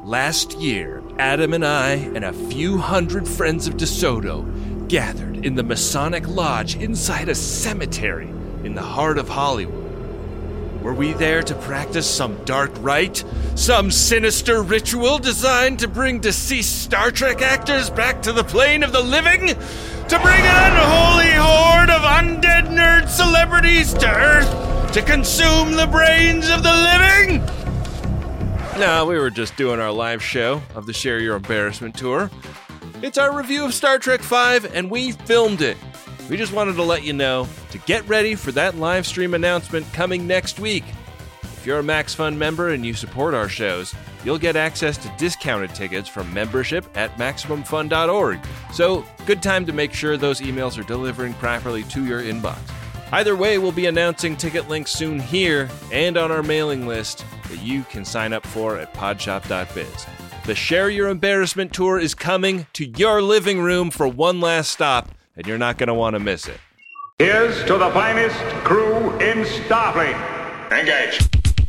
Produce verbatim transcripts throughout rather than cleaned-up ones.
Last year, Adam and I and a few hundred friends of DeSoto gathered in the Masonic Lodge inside a cemetery in the heart of Hollywood. Were we there to practice some dark rite? Some sinister ritual designed to bring deceased Star Trek actors back to the plane of the living? To bring an unholy horde of undead nerd celebrities to Earth to consume the brains of the living? No, we were just doing our live show of the Share Your Embarrassment tour. It's our review of Star Trek five, and we filmed it. We just wanted to let you know to get ready for that live stream announcement coming next week. If you're a MaxFun member and you support our shows, you'll get access to discounted tickets from membership at Maximum Fun dot org. So, good time to make sure those emails are delivering properly to your inbox. Either way, we'll be announcing ticket links soon here and on our mailing list that you can sign up for at podshop dot biz. The Share Your Embarrassment tour is coming to your living room for one last stop, and you're not going to want to miss it. Here's to the finest crew in Starfleet. Engage.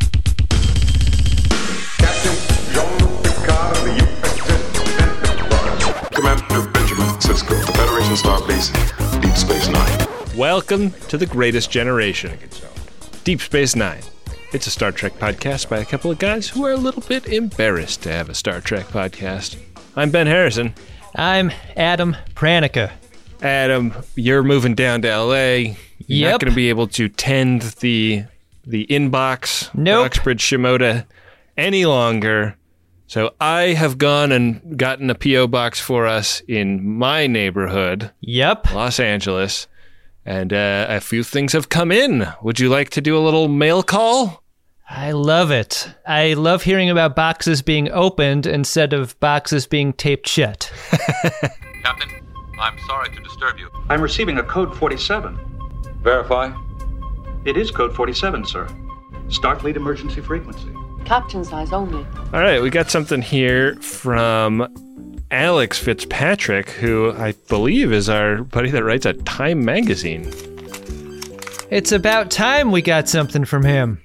Captain Jean-Luc Picard of the U S S Enterprise. Commander Benjamin Sisko, the Federation Starbase, Deep Space Nine. Welcome to The Greatest Generation, Deep Space Nine. It's a Star Trek podcast by a couple of guys who are a little bit embarrassed to have a Star Trek podcast. I'm Ben Harrison. I'm Adam Pranica. Adam, you're moving down to L A. You're Yep. not going to be able to tend the the inbox, Nope. Uxbridge Shimoda, any longer. So I have gone and gotten a P O box for us in my neighborhood, Yep. Los Angeles, and uh, a few things have come in. Would you like to do a little mail call? I love it. I love hearing about boxes being opened instead of boxes being taped shut. Captain, I'm sorry to disturb you. I'm receiving a code forty-seven. Verify. It is code forty-seven, sir. Starfleet emergency frequency. Captain size only. All right, we got something here from Alex Fitzpatrick, who I believe is our buddy that writes at Time Magazine. It's about time we got something from him.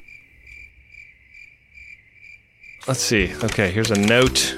Let's see. Okay, here's a note.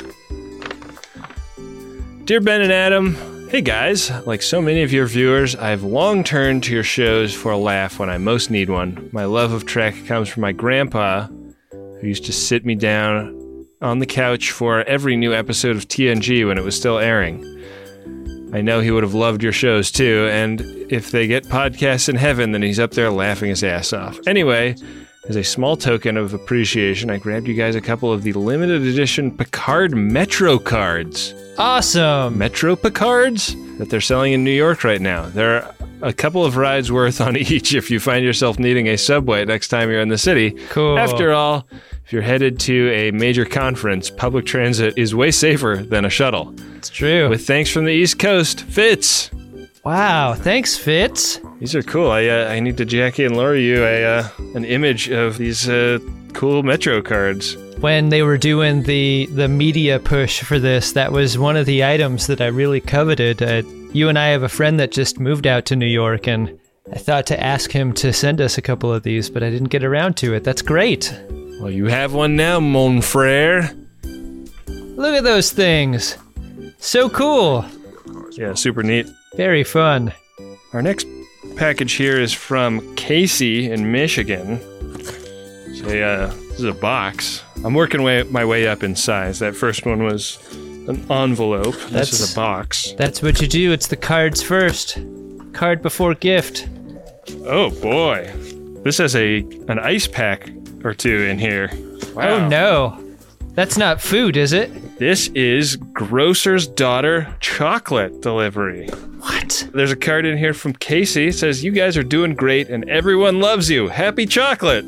Dear Ben and Adam, hey guys. Like so many of your viewers, I've long turned to your shows for a laugh when I most need one. My love of Trek comes from my grandpa, who used to sit me down on the couch for every new episode of T N G when it was still airing. I know he would have loved your shows too, and if they get podcasts in heaven, then he's up there laughing his ass off. Anyway, as a small token of appreciation, I grabbed you guys a couple of the limited edition Picard Metro cards. Awesome. Metro Picards that they're selling in New York right now. There are a couple of rides worth on each if you find yourself needing a subway next time you're in the city. Cool. After all, if you're headed to a major conference, public transit is way safer than a shuttle. It's true. With thanks from the East Coast, Fitz. Wow, thanks, Fitz. These are cool. I uh, I need to Jackie and Laura you a uh, an image of these uh, cool Metro cards. When they were doing the, the media push for this, that was one of the items that I really coveted. Uh, you and I have a friend that just moved out to New York, and I thought to ask him to send us a couple of these, but I didn't get around to it. That's great. Well, you have one now, mon frere. Look at those things. So cool. Yeah, super neat. Very fun. Our next package here is from Casey in Michigan. It's a, uh, this is a box. I'm working way, my way up in size. That first one was an envelope. That's- This is a box. That's what you do. It's the cards first. Card before gift. Oh boy. This has a an ice pack or two in here. Wow. Oh no. That's not food, is it? This is Grocer's Daughter chocolate delivery. What? There's a card in here from Casey. It says, you guys are doing great and everyone loves you. Happy chocolate.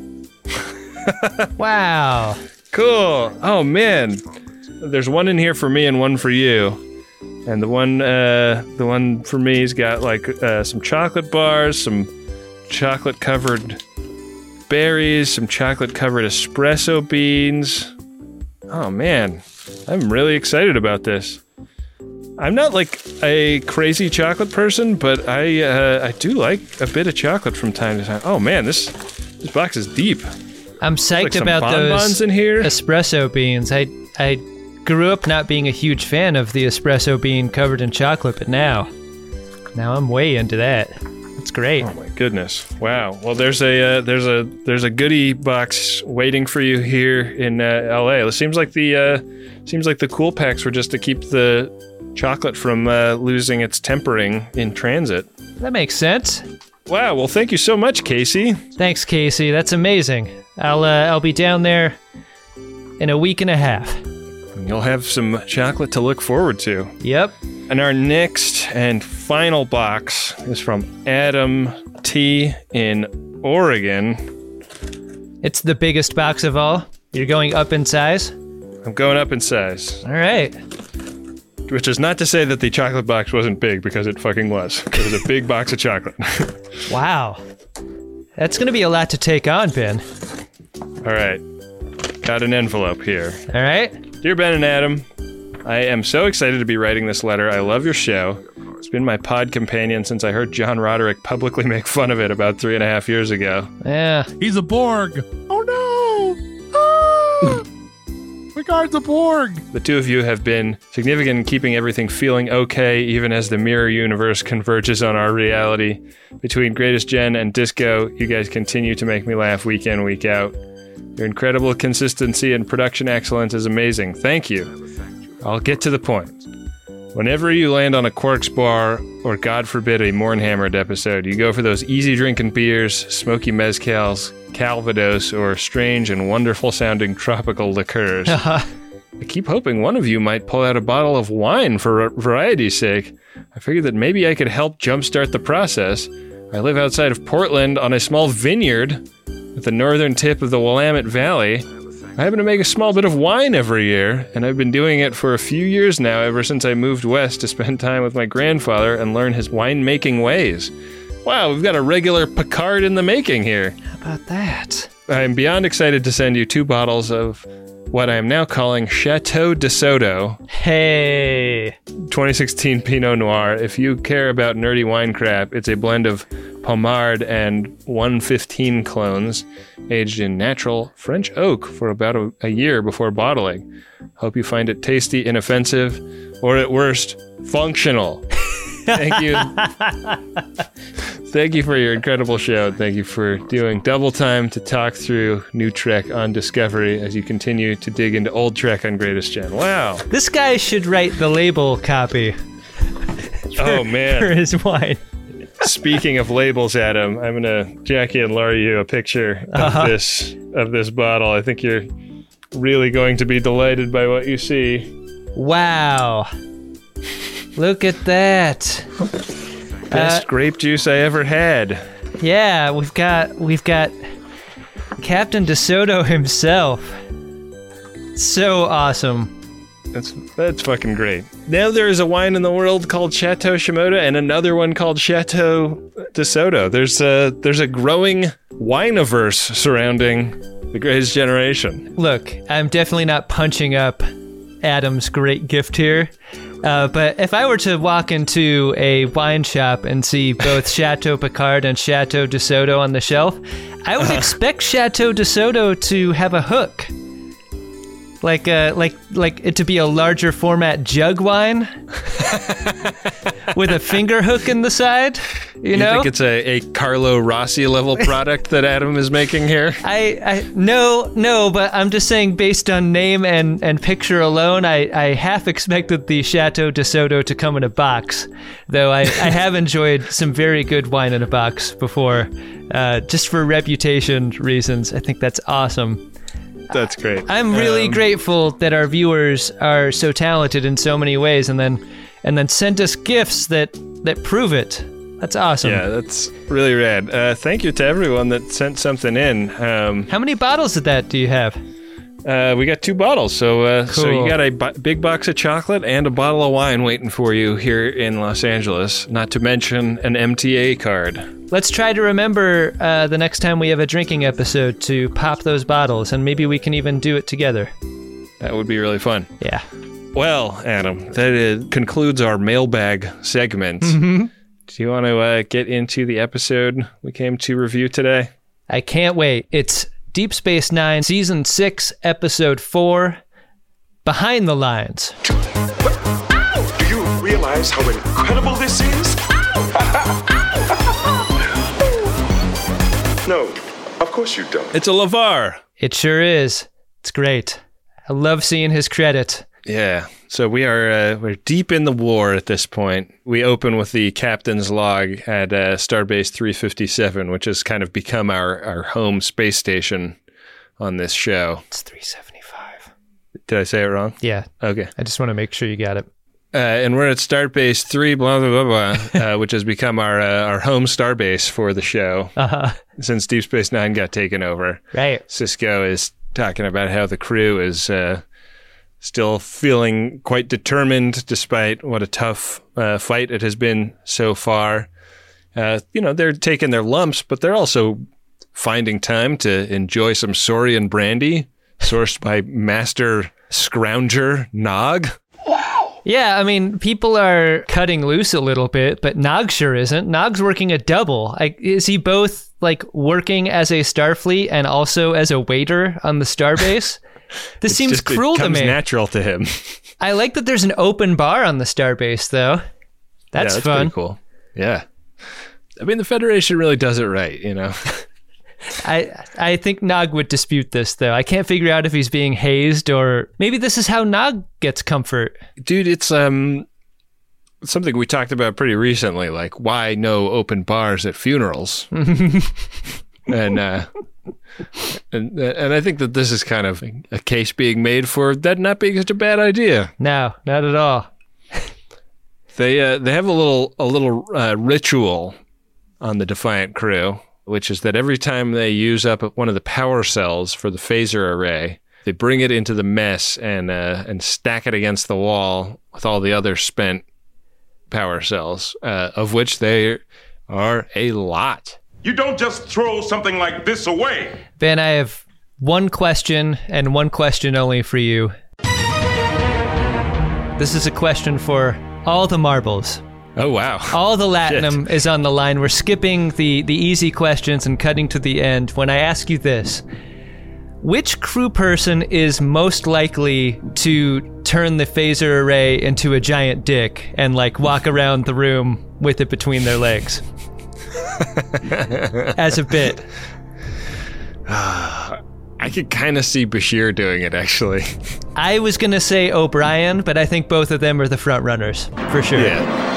Wow. Cool. Oh man. There's one in here for me and one for you. And the one uh, the one for me's got like uh, some chocolate bars, some chocolate covered berries, some chocolate covered espresso beans. Oh man. I'm really excited about this. I'm not like a crazy chocolate person, but I uh, I do like a bit of chocolate from time to time. Oh man, this this box is deep. I'm psyched Like some about bonbons those in here. espresso beans. I I grew up not being a huge fan of the espresso bean covered in chocolate, but now, now I'm way into that. It's great. Oh my goodness! Wow. Well, there's a uh, there's a there's a goodie box waiting for you here in uh, L A. It seems like the uh, seems like the cool packs were just to keep the chocolate from uh, losing its tempering in transit. That makes sense. Wow. Well, thank you so much, Casey. Thanks, Casey. That's amazing. I'll uh, I'll be down there in a week and a half. You'll have some chocolate to look forward to. Yep. And our next and final box is from Adam T. in Oregon. It's the biggest box of all. You're going up in size? I'm going up in size. All right. Which is not to say that the chocolate box wasn't big, because it fucking was. It was a big box of chocolate. Wow. That's going to be a lot to take on, Ben. All right. Got an envelope here. All right. Dear Ben and Adam, I am so excited to be writing this letter. I love your show. It's been my pod companion since I heard John Roderick publicly make fun of it about three and a half years ago. Yeah. He's a Borg. Oh no! Ah! The guard's a Borg. The two of you have been significant in keeping everything feeling okay, even as the mirror universe converges on our reality. Between Greatest Gen and Disco, you guys continue to make me laugh week in, week out. Your incredible consistency and production excellence is amazing. Thank you. I'll get to the point. Whenever you land on a Quarks bar, or God forbid a Mornhammered episode, you go for those easy drinking beers, smoky mezcals, Calvados, or strange and wonderful sounding tropical liqueurs. I keep hoping one of you might pull out a bottle of wine for variety's sake. I figured that maybe I could help jumpstart the process. I live outside of Portland on a small vineyard at the northern tip of the Willamette Valley. I happen to make a small bit of wine every year, and I've been doing it for a few years now, ever since I moved west to spend time with my grandfather and learn his wine-making ways. Wow, we've got a regular Picard in the making here. How about that? I'm beyond excited to send you two bottles of what I am now calling Chateau de Soto. Hey! twenty sixteen Pinot Noir. If you care about nerdy wine crap, it's a blend of Pommard and one fifteen clones, aged in natural French oak for about a, a year before bottling. Hope you find it tasty, inoffensive, or at worst, functional. Thank you. Thank you for your incredible show. Thank you for doing double time to talk through new Trek on Discovery as you continue to dig into old Trek on Greatest Gen. Wow. This guy should write the label copy. For, oh, man. For his wine. Speaking of labels, Adam, I'm gonna Jackie and Laura you a picture of uh-huh. this of this bottle. I think you're really going to be delighted by what you see. Wow! Look at that. Best uh, grape juice I ever had. Yeah, we've got we've got Captain DeSoto himself. So awesome. That's that's fucking great. Now there is a wine in the world called Chateau Shimoda and another one called Chateau de Soto. There's a there's a growing wine-averse surrounding the Greatest Generation. Look, I'm definitely not punching up Adam's great gift here, uh, but if I were to walk into a wine shop and see both Chateau Picard and Chateau de Soto on the shelf, I would uh-huh. expect Chateau de Soto to have a hook. Like uh, like like it to be a larger format jug wine with a finger hook in the side. You, you know, think it's a, a Carlo Rossi level product that Adam is making here? I, I no no, but I'm just saying based on name and, and picture alone, I, I half expected the Chateau de Soto to come in a box. Though I, I have enjoyed some very good wine in a box before, uh, just for reputation reasons. I think that's awesome. That's great. I'm really um, grateful that our viewers are so talented in so many ways, and then and then sent us gifts that, that prove it. That's awesome. Yeah, that's really rad. Uh, thank you to everyone that sent something in. Um, How many bottles of that do you have? Uh, we got two bottles, so uh, cool. so you got a b- big box of chocolate and a bottle of wine waiting for you here in Los Angeles. Not to mention an M T A card. Let's try to remember uh, the next time we have a drinking episode to pop those bottles, and maybe we can even do it together. That would be really fun. Yeah. Well, Adam, that is, concludes our mailbag segment. Mm-hmm. Do you want to uh, get into the episode we came to review today? I can't wait. It's Deep Space Nine, Season six, Episode four, behind the lines. Do you realize how incredible this is? No, of course you don't. It's a LeVar. It sure is. It's great. I love seeing his credit. Yeah. So we are uh, we're deep in the war at this point. We open with the captain's log at uh, Starbase three fifty-seven, which has kind of become our, our home space station on this show. It's three seventy-five. Did I say it wrong? Yeah. Okay. I just want to make sure you got it. Uh, and we're at Starbase three, blah, blah, blah, blah, uh, which has become our uh, our home starbase for the show Uh-huh. since Deep Space Nine got taken over. Right. Sisko is talking about how the crew is uh, still feeling quite determined despite what a tough uh, fight it has been so far. Uh, you know, they're taking their lumps, but they're also finding time to enjoy some Saurian brandy sourced by Master Scrounger Nog. Yeah, I mean, people are cutting loose a little bit, but Nog sure isn't. Nog's working a double. I, is he both, like, working as a Starfleet and also as a waiter on the starbase? This It's seems just, cruel it to comes me. natural to him. I like that there's an open bar on the starbase, though. That's, yeah, that's fun. pretty cool. Yeah. I mean, the Federation really does it right, you know? I I think Nog would dispute this, though. I can't figure out if he's being hazed or maybe this is how Nog gets comfort. Dude, it's um something we talked about pretty recently, like why no open bars at funerals? and uh and and I think that this is kind of a case being made for that not being such a bad idea. No, not at all. They uh, they have a little a little uh, ritual on the Defiant crew, which is that every time they use up one of the power cells for the phaser array, they bring it into the mess and uh, and stack it against the wall with all the other spent power cells, uh, of which there are a lot. You don't just throw something like this away. Ben, I have one question and one question only for you. This is a question for all the marbles. Oh, wow. All the latinum is on the line. We're skipping the, the easy questions and cutting to the end. When I ask you this, which crew person is most likely to turn the phaser array into a giant dick and, like, walk around the room with it between their legs? As a bit. I could kind of see Bashir doing it, actually. I was going to say O'Brien, but I think both of them are the front runners, for sure. Yeah.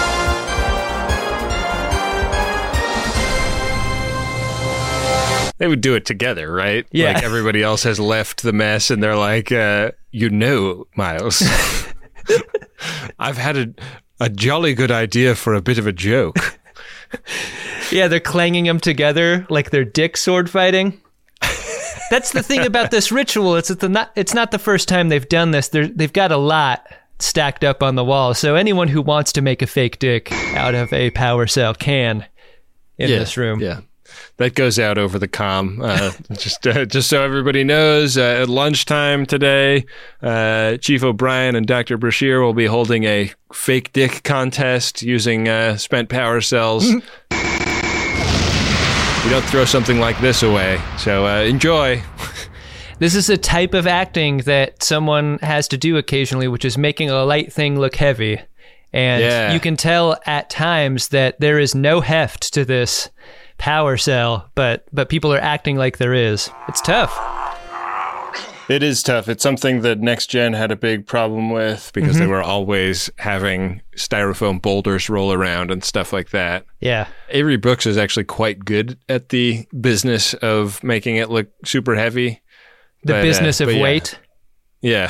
They would do it together, right? Yeah. Like everybody else has left the mess and they're like, uh, you know, Miles, I've had a, a jolly good idea for a bit of a joke. Yeah, they're clanging them together like they're dick sword fighting. That's the thing about this ritual. It's, the not, it's not the first time they've done this. They're, they've got a lot stacked up on the wall. So anyone who wants to make a fake dick out of a power cell can in yeah, this room. Yeah. That goes out over the comm. Uh, just uh, just so everybody knows, uh, at lunchtime today, uh, Chief O'Brien and Doctor Bashir will be holding a fake dick contest using uh, spent power cells. You don't throw something like this away, so uh, enjoy. This is a type of acting that someone has to do occasionally, which is making a light thing look heavy. And Yeah. you can tell at times that there is no heft to this power cell, but but people are acting like there is. It's tough. It is tough. It's something that Next Gen had a big problem with because Mm-hmm. they were always having styrofoam boulders roll around and stuff like that. Yeah. Avery Brooks is actually quite good at the business of making it look super heavy. The But, uh, business of but yeah. weight. Yeah.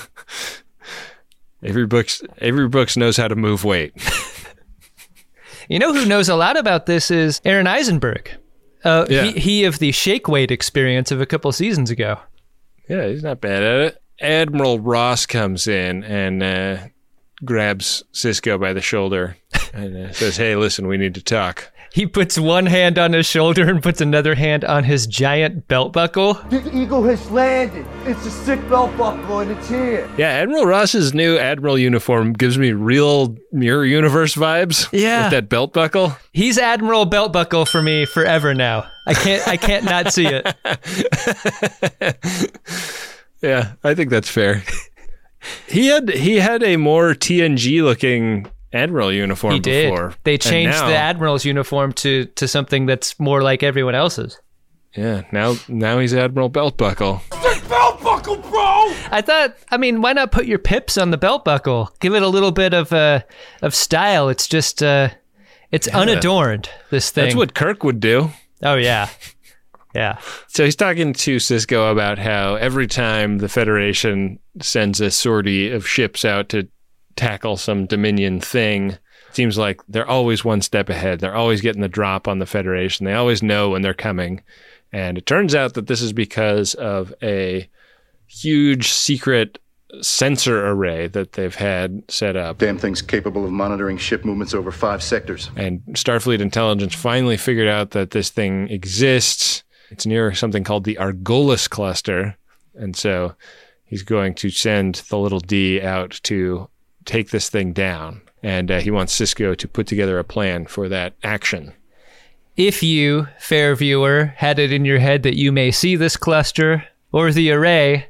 Avery Brooks Avery Brooks knows how to move weight. You know who knows a lot about this is Aaron Eisenberg. Uh, Yeah. he, he of the shake weight experience of a couple seasons ago. Yeah, he's not bad at it. Admiral Ross comes in and uh, grabs Sisko by the shoulder and uh, says, "Hey, listen, we need to talk." He puts one hand on his shoulder and puts another hand on his giant belt buckle. The Eagle has landed. It's a sick belt buckle and it's here. Yeah, Admiral Ross's new Admiral uniform gives me real Mirror Universe vibes. Yeah. With that belt buckle. He's Admiral Belt Buckle for me forever now. I can't I can't not see it. Yeah, I think that's fair. He had he had a more T N G looking Admiral uniform he did. before. They changed now, the Admiral's uniform to, to something that's more like everyone else's. Yeah, now now he's Admiral Beltbuckle. Belt buckle, bro! I thought, I mean, why not put your pips on the belt buckle? Give it a little bit of uh, of style. It's just, uh, it's yeah. unadorned, this thing. That's what Kirk would do. Oh, yeah. Yeah. So he's talking to Sisko about how every time the Federation sends a sortie of ships out to tackle some Dominion thing, it seems like they're always one step ahead. They're always getting the drop on the Federation. They always know when they're coming. And it turns out that this is because of a huge secret sensor array that they've had set up. Damn thing's capable of monitoring ship movements over five sectors. And Starfleet intelligence finally figured out that this thing exists. It's near something called the Argolis cluster. And so he's going to send the little D out to take this thing down. And uh, he wants Sisko to put together a plan for that action. If you, fair viewer, had it in your head that you may see this cluster or the array,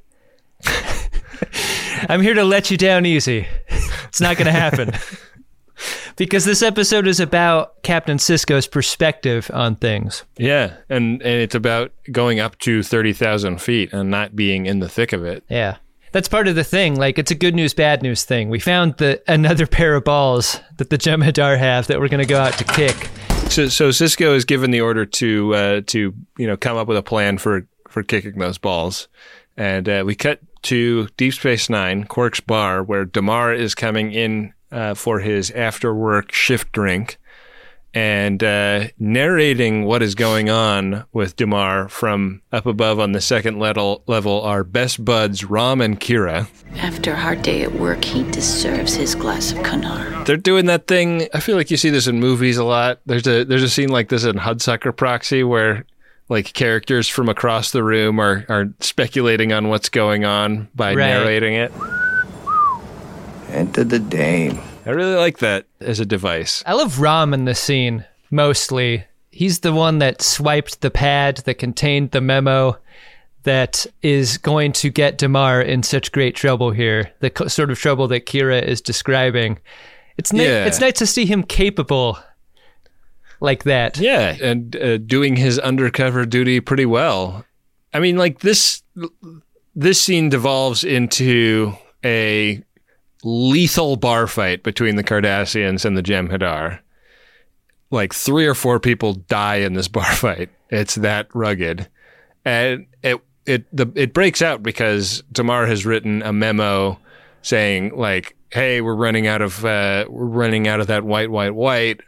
I'm here to let you down easy. It's not going to happen. Because this episode is about Captain Sisko's perspective on things. Yeah, and, and it's about going up to thirty thousand feet and not being in the thick of it. Yeah. That's part of the thing. Like, it's a good news, bad news thing. We found the another pair of balls that the Jem'Hadar have that we're going to go out to kick. So, so Sisko is given the order to, uh, to you know, come up with a plan for, for kicking those balls. And uh, we cut to Deep Space Nine, Quark's bar, where Damar is coming in uh, for his after-work shift drink and uh, narrating what is going on with Damar from up above on the second level, level are best buds Rom and Kira. After a hard day at work, he deserves his glass of Kanar. They're doing that thing. I feel like you see this in movies a lot. There's a there's a scene like this in Hudsucker Proxy where like characters from across the room are, are speculating on what's going on by right. narrating it. Enter the dame. I really like that as a device. I love Rom in this scene, mostly. He's the one that swiped the pad that contained the memo that is going to get Damar in such great trouble here. The co- sort of trouble that Kira is describing. It's, ni- yeah. it's nice to see him capable like that. Yeah, and uh, doing his undercover duty pretty well. I mean, like, this this scene devolves into a lethal bar fight between the Cardassians and the Jem'Hadar. Like, three or four people die in this bar fight. It's that rugged. And it it the it breaks out because Damar has written a memo saying, like, hey, we're running out of uh, we're running out of that white, white, white.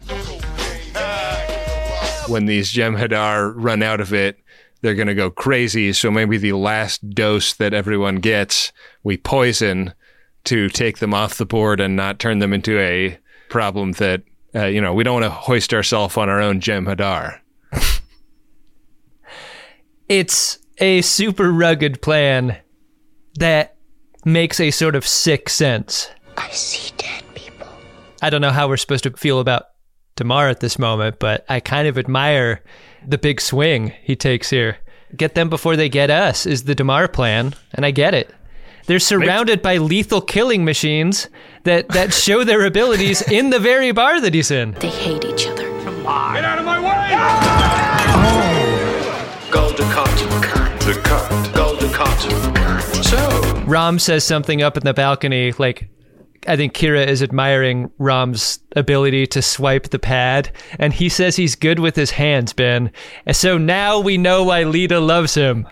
When these Jem'Hadar run out of it, they're going to go crazy. So maybe the last dose that everyone gets, we poison to take them off the board and not turn them into a problem that, uh, you know, we don't want to hoist ourselves on our own Jem'Hadar. It's a super rugged plan that makes a sort of sick sense. I see dead people. I don't know how we're supposed to feel about Damar at this moment, but I kind of admire the big swing he takes here. Get them before they get us is the Damar plan, and I get it. They're surrounded by lethal killing machines that, that show their abilities in the very bar that he's in. They hate each other. Come on. Get out of my way! Oh. Golden Cut. The cut. Golden Cut. So. Rom says something up in the balcony, like, I think Kira is admiring Rom's ability to swipe the pad, and he says he's good with his hands, Ben. And so now we know why Lita loves him.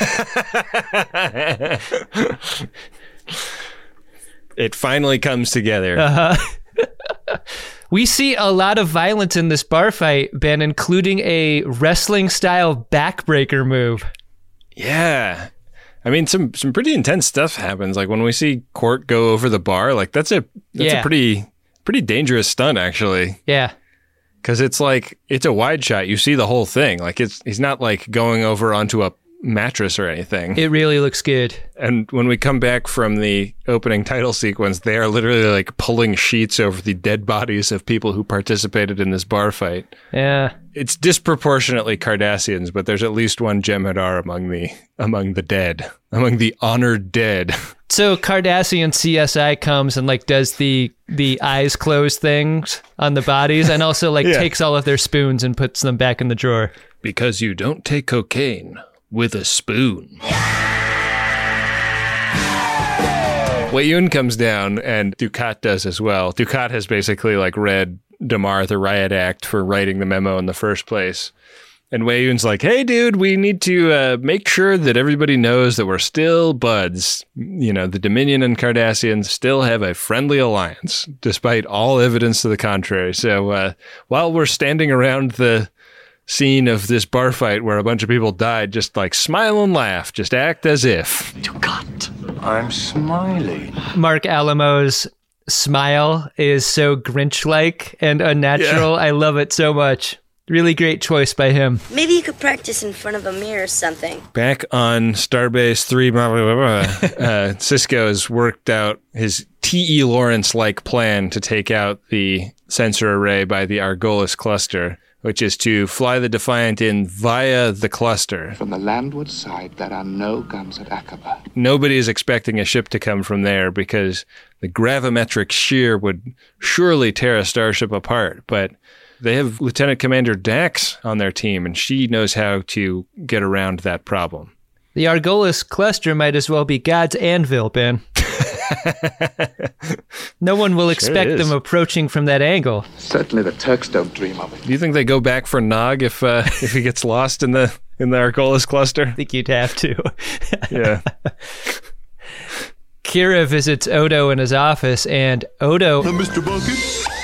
It finally comes together. Uh-huh. We see a lot of violence in this bar fight, Ben, including a wrestling-style backbreaker move. Yeah. I mean, some some pretty intense stuff happens. Like when we see Quark go over the bar, like that's a that's yeah. a pretty pretty dangerous stunt, actually. Yeah, because it's like it's a wide shot. You see the whole thing. Like it's he's not like going over onto a mattress or anything. It really looks good. And when we come back from the opening title sequence, they are literally like pulling sheets over the dead bodies of people who participated in this bar fight. Yeah. It's disproportionately Cardassians, but there's at least one Jem'Hadar among the among the dead, among the honored dead. So Cardassian C S I comes and like does the the eyes closed things on the bodies and also like Yeah. takes all of their spoons and puts them back in the drawer. Because you don't take cocaine with a spoon. Wei-Yun comes down, and Dukat does as well. Dukat has basically like read Damar the Riot Act for writing the memo in the first place. And Wei-Yun's like, hey, dude, we need to uh, make sure that everybody knows that we're still buds. You know, the Dominion and Cardassians still have a friendly alliance, despite all evidence to the contrary. So uh, while we're standing around the scene of this bar fight where a bunch of people died, just like smile and laugh, just act as if. Dukat, I'm smiling. Mark Alamo's smile is so Grinch-like and unnatural. Yeah. I love it so much. Really great choice by him. Maybe you could practice in front of a mirror or something. Back on Starbase three, blah, blah, blah, blah, uh, Cisco has worked out his T E. Lawrence-like plan to take out the sensor array by the Argolis cluster, which is to fly the Defiant in via the cluster. From the landward side, there are no guns at Aqaba. Nobody is expecting a ship to come from there because the gravimetric shear would surely tear a starship apart, but they have Lieutenant Commander Dax on their team, and she knows how to get around that problem. The Argolis cluster might as well be God's anvil, Ben. No one will expect is. them approaching from that angle. Certainly the Turks don't dream of it. Do you think they go back for Nog if uh, if he gets lost in the in the Argolis cluster? I think you'd have to. Yeah. Kira visits Odo in his office, and Odo Mister Bucket?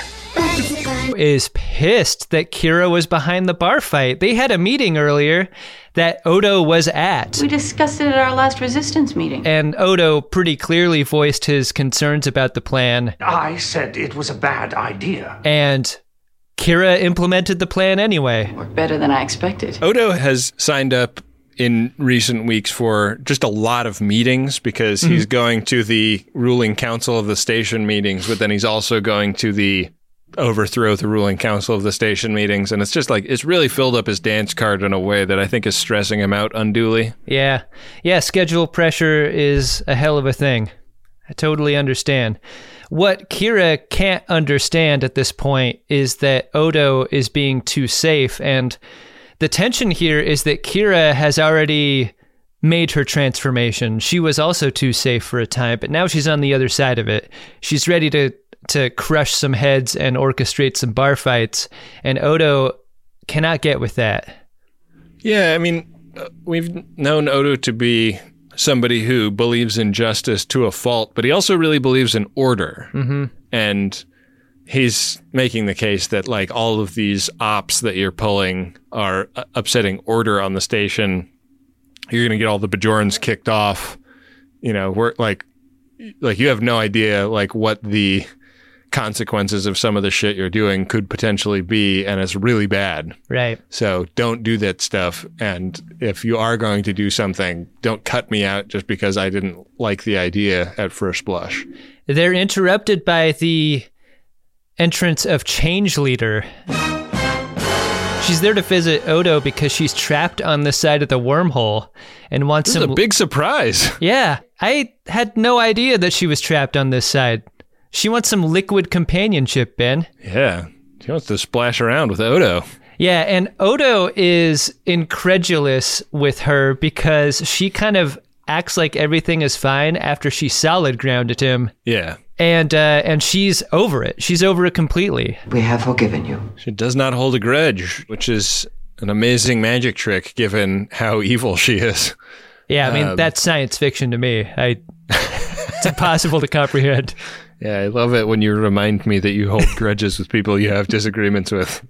is pissed that Kira was behind the bar fight. They had a meeting earlier that Odo was at. We discussed it at our last resistance meeting. And Odo pretty clearly voiced his concerns about the plan. I said it was a bad idea. And Kira implemented the plan anyway. Worked better than I expected. Odo has signed up in recent weeks for just a lot of meetings because Mm-hmm. he's going to the ruling council of the station meetings, but then he's also going to the overthrow the ruling council of the station meetings. And it's just like, it's really filled up his dance card in a way that I think is stressing him out unduly. Yeah. Yeah, schedule pressure is a hell of a thing. I totally understand. What Kira can't understand at this point is that Odo is being too safe, and the tension here is that Kira has already made her transformation. She was also too safe for a time, but now she's on the other side of it. She's ready to to crush some heads and orchestrate some bar fights, and Odo cannot get with that. Yeah, I mean, uh, we've known Odo to be somebody who believes in justice to a fault, but he also really believes in order. Mm-hmm. And he's making the case that like all of these ops that you're pulling are uh, upsetting order on the station. You're going to get all the Bajorans kicked off. You know, we're like, like you have no idea like what the consequences of some of the shit you're doing could potentially be, and it's really bad. Right. So don't do that stuff. And if you are going to do something, don't cut me out just because I didn't like the idea at first blush. They're interrupted by the entrance of Change Leader. She's there to visit Odo because she's trapped on this side of the wormhole and wants This is some... a big surprise. Yeah, I had no idea that she was trapped on this side. She wants some liquid companionship, Ben. Yeah, she wants to splash around with Odo. Yeah, and Odo is incredulous with her because she kind of acts like everything is fine after she solid grounded him. Yeah. And uh, and she's over it. She's over it completely. We have forgiven you. She does not hold a grudge, which is an amazing magic trick given how evil she is. Yeah, I mean, Um, that's science fiction to me. I It's impossible to comprehend. Yeah, I love it when you remind me that you hold grudges with people you have disagreements with.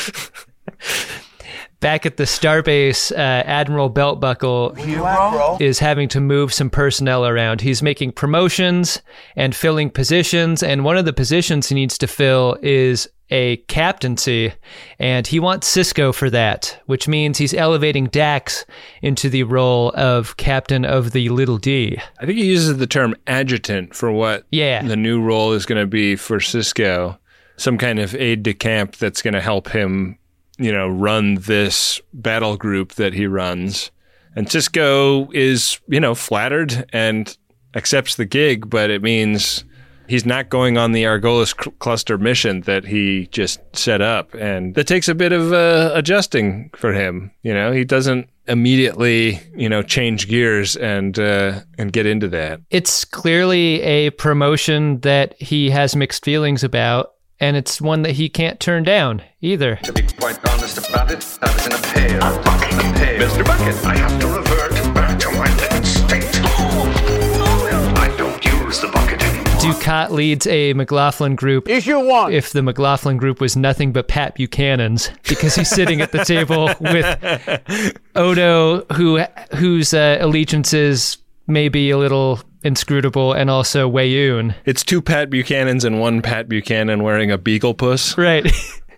Back at the starbase, uh, Admiral Beltbuckle is having to move some personnel around. He's making promotions and filling positions, and one of the positions he needs to fill is a captaincy, and he wants Cisco for that, which means he's elevating Dax into the role of captain of the Little D. I think he uses the term adjutant for what yeah. the new role is going to be for Cisco. Some kind of aide-de-camp that's going to help him, you know, run this battle group that he runs. And Cisco is, you know, flattered and accepts the gig, but it means he's not going on the Argolis cl- cluster mission that he just set up. And that takes a bit of uh, adjusting for him. You know, he doesn't immediately, you know, change gears and uh, and get into that. It's clearly a promotion that he has mixed feelings about, and it's one that he can't turn down either. To be quite honest about it, I was in a pail. A bucket. A pail. Mister Bucket, I have to revert back to my living state. I don't use the bucket anymore. Dukat leads a McLaughlin group. Issue one. If the McLaughlin group was nothing but Pat Buchanan's, because he's sitting at the table with Odo, who whose uh, allegiances may be a little inscrutable, and also Wei Yun. It's two Pat Buchanans and one Pat Buchanan wearing a beagle puss. Right.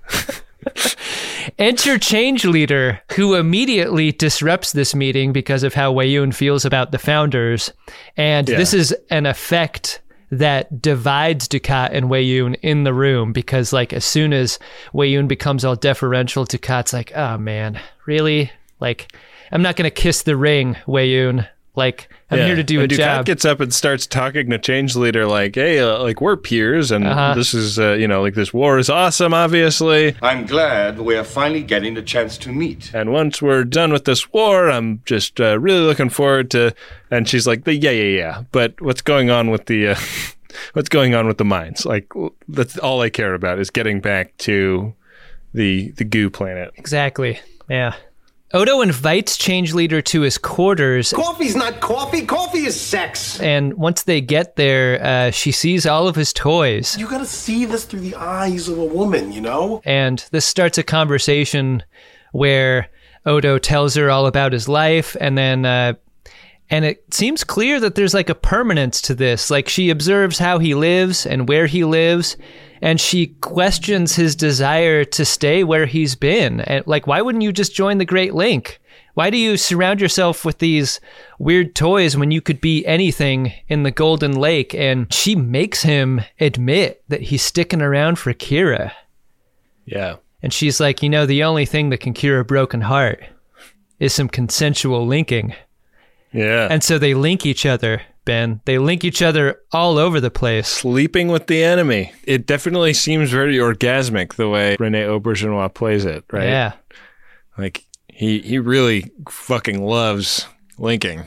Enter Change Leader, who immediately disrupts this meeting because of how Wei Yun feels about the founders. And yeah. This is an effect that divides Dukat and Wei Yun in the room, because like as soon as Wei Yun becomes all deferential, Dukat's like, oh man, really? Like, I'm not going to kiss the ring, Wei Yun. Like, I'm yeah. here to do and a Dukat job. Gets up and starts talking to Change Leader like, hey, uh, like, we're peers, and uh-huh. this is, uh, you know, like, this war is awesome, obviously. I'm glad we're finally getting the chance to meet. And once we're done with this war, I'm just uh, really looking forward to... And she's like, yeah, yeah, yeah. But what's going on with the... Uh, what's going on with the mines? Like, that's all I care about is getting back to the the goo planet. Exactly, yeah. Odo invites Change Leader to his quarters. Coffee's not coffee. Coffee is sex. And once they get there, uh, she sees all of his toys. You gotta see this through the eyes of a woman, you know? And this starts a conversation where Odo tells her all about his life, and then... Uh, and it seems clear that there's like a permanence to this. Like, she observes how he lives and where he lives, and she questions his desire to stay where he's been. And like, why wouldn't you just join the Great Link? Why do you surround yourself with these weird toys when you could be anything in the Golden Lake? And she makes him admit that he's sticking around for Kira. Yeah. And she's like, you know, the only thing that can cure a broken heart is some consensual linking. Yeah. And so they link each other, Ben. They link each other all over the place. Sleeping with the enemy. It definitely seems very orgasmic the way Rene Aubergenois plays it, right? Yeah. Like, he, he really fucking loves linking.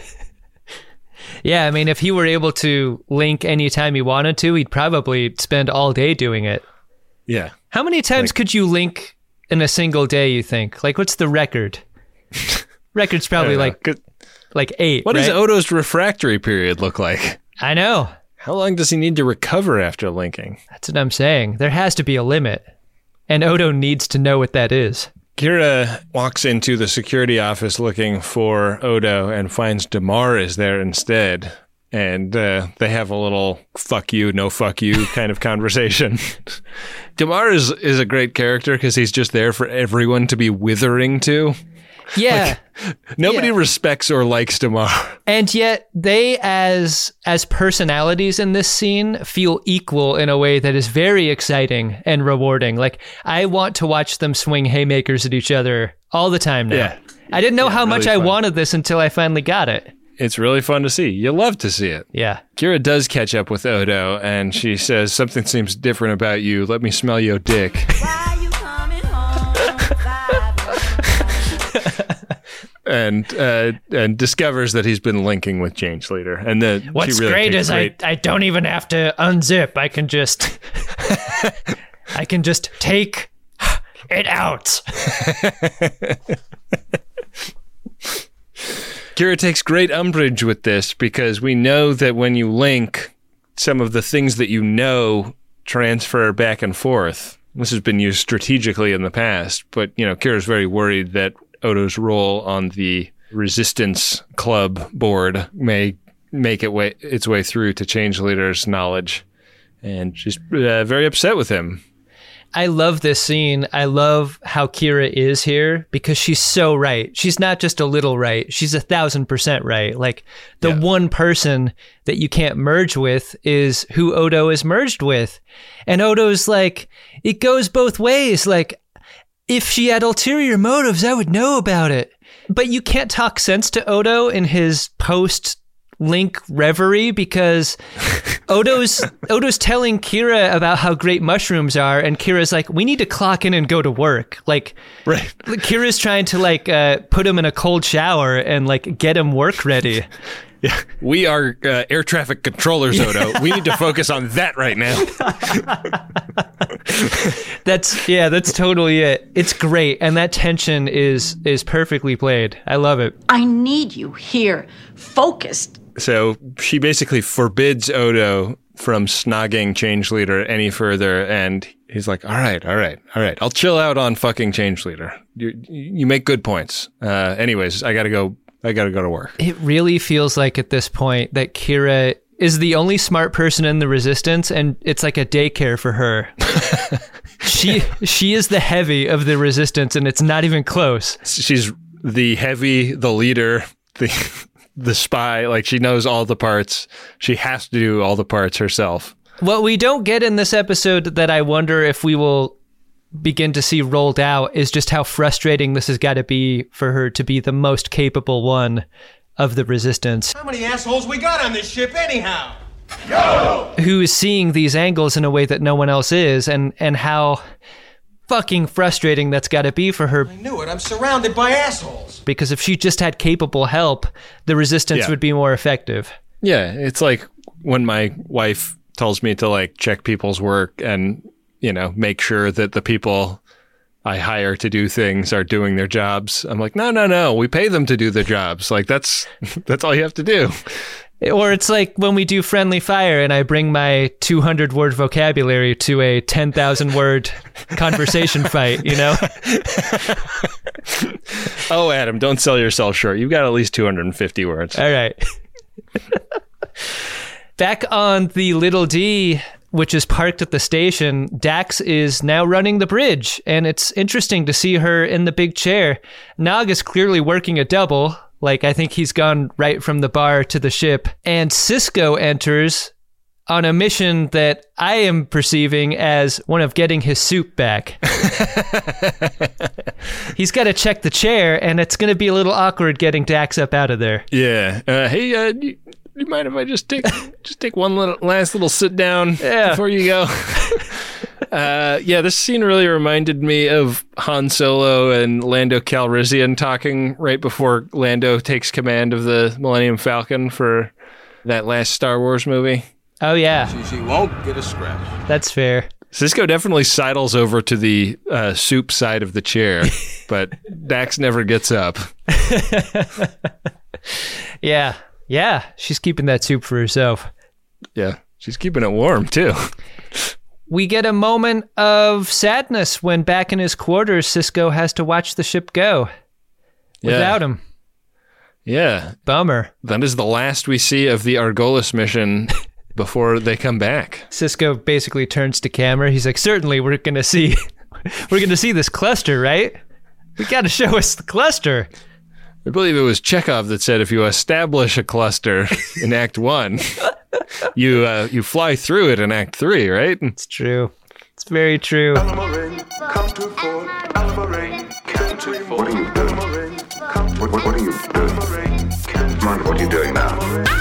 Yeah, I mean, if he were able to link anytime he wanted to, he'd probably spend all day doing it. Yeah. How many times like, could you link in a single day, you think? Like, what's the record? Record's probably like... Good. Like eight. What right? does Odo's refractory period look like? I know. How long does he need to recover after linking? That's what I'm saying. There has to be a limit. And Odo needs to know what that is. Kira walks into the security office looking for Odo and finds Damar is there instead. And uh, they have a little fuck you, no fuck you kind of conversation. Damar is, is a great character because he's just there for everyone to be withering to. Yeah. Like, nobody yeah. respects or likes Damar. And yet they, as as personalities in this scene, feel equal in a way that is very exciting and rewarding. Like, I want to watch them swing haymakers at each other all the time now. Yeah. I didn't know yeah, how really much fun. I wanted this until I finally got it. It's really fun to see. You love to see it. Yeah. Kira does catch up with Odo, and she says, something seems different about you. Let me smell your dick. And uh, and discovers that he's been linking with Change Leader. And then what's really great is great... I, I don't even have to unzip. I can just I can just take it out. Kira takes great umbrage with this because we know that when you link, some of the things that you know transfer back and forth. This has been used strategically in the past, but you know, Kira's very worried that Odo's role on the Resistance Club board may make it way, its way through to Change Leader's knowledge, and she's uh, very upset with him. I love this scene. I love how Kira is here because she's so right. She's not just a little right. She's a thousand percent right. Like, the yeah. one person that you can't merge with is who Odo is merged with. And Odo's like, it goes both ways. Like, if she had ulterior motives, I would know about it. But you can't talk sense to Odo in his post Link reverie because Odo's Odo's telling Kira about how great mushrooms are, and Kira's like, we need to clock in and go to work. Like, right. Kira's trying to like uh, put him in a cold shower and like get him work ready. Yeah, we are uh, air traffic controllers, Odo. We need to focus on that right now. That's yeah, that's totally it. It's great, and that tension is is perfectly played. I love it. I need you here, focused. So she basically forbids Odo from snogging Change Leader any further, and he's like, all right, all right, all right, I'll chill out on fucking Change Leader. You, you make good points. Uh, anyways, I gotta go, I gotta go to work. It really feels like at this point that Kira is the only smart person in the Resistance, and it's like a daycare for her. she she is the heavy of the Resistance, and it's not even close. She's the heavy, the leader, the... the spy, like she knows all the parts. She has to do all the parts herself. What we don't get in this episode that I wonder if we will begin to see rolled out is just how frustrating this has got to be for her to be the most capable one of the Resistance. How many assholes we got on this ship anyhow? Yo! Who is seeing these angles in a way that no one else is, and, and how fucking frustrating that's got to be for her. I knew it. I'm surrounded by assholes. Because if she just had capable help, the Resistance yeah. would be more effective. Yeah, it's like when my wife tells me to like check people's work and, you know, make sure that the people I hire to do things are doing their jobs. I'm like, no, no, no. We pay them to do their jobs. Like that's that's all you have to do. Or it's like when we do Friendly Fire and I bring my two hundred word vocabulary to a ten thousand word conversation fight, you know? Oh, Adam, don't sell yourself short. You've got at least two hundred fifty words. All right. Back on the Little D, which is parked at the station, Dax is now running the bridge, and it's interesting to see her in the big chair. Nog is clearly working a double. Like, I think he's gone right from the bar to the ship. And Sisko enters on a mission that I am perceiving as one of getting his soup back. He's got to check the chair, and it's going to be a little awkward getting Dax up out of there. Yeah. Uh, hey, uh, you, you mind if I just take just take one little last little sit down yeah. before you go? Uh, yeah, this scene really reminded me of Han Solo and Lando Calrissian talking right before Lando takes command of the Millennium Falcon for that last Star Wars movie. Oh, yeah. She, she won't get a scratch. That's fair. Sisko definitely sidles over to the uh, soup side of the chair, but Dax never gets up. Yeah. Yeah. She's keeping that soup for herself. Yeah. She's keeping it warm, too. We get a moment of sadness when back in his quarters, Sisko has to watch the ship go without yeah. him. Yeah. Bummer. That is the last we see of the Argolis mission before they come back. Sisko basically turns to camera. He's like, certainly we're going to see, we're going to see this cluster, right? We got to show us the cluster. I believe it was Chekhov that said if you establish a cluster in Act One, you uh, you fly through it in Act Three, right? It's true. It's very true. What are you doing? What, what, what are you doing? Mind what you're doing now.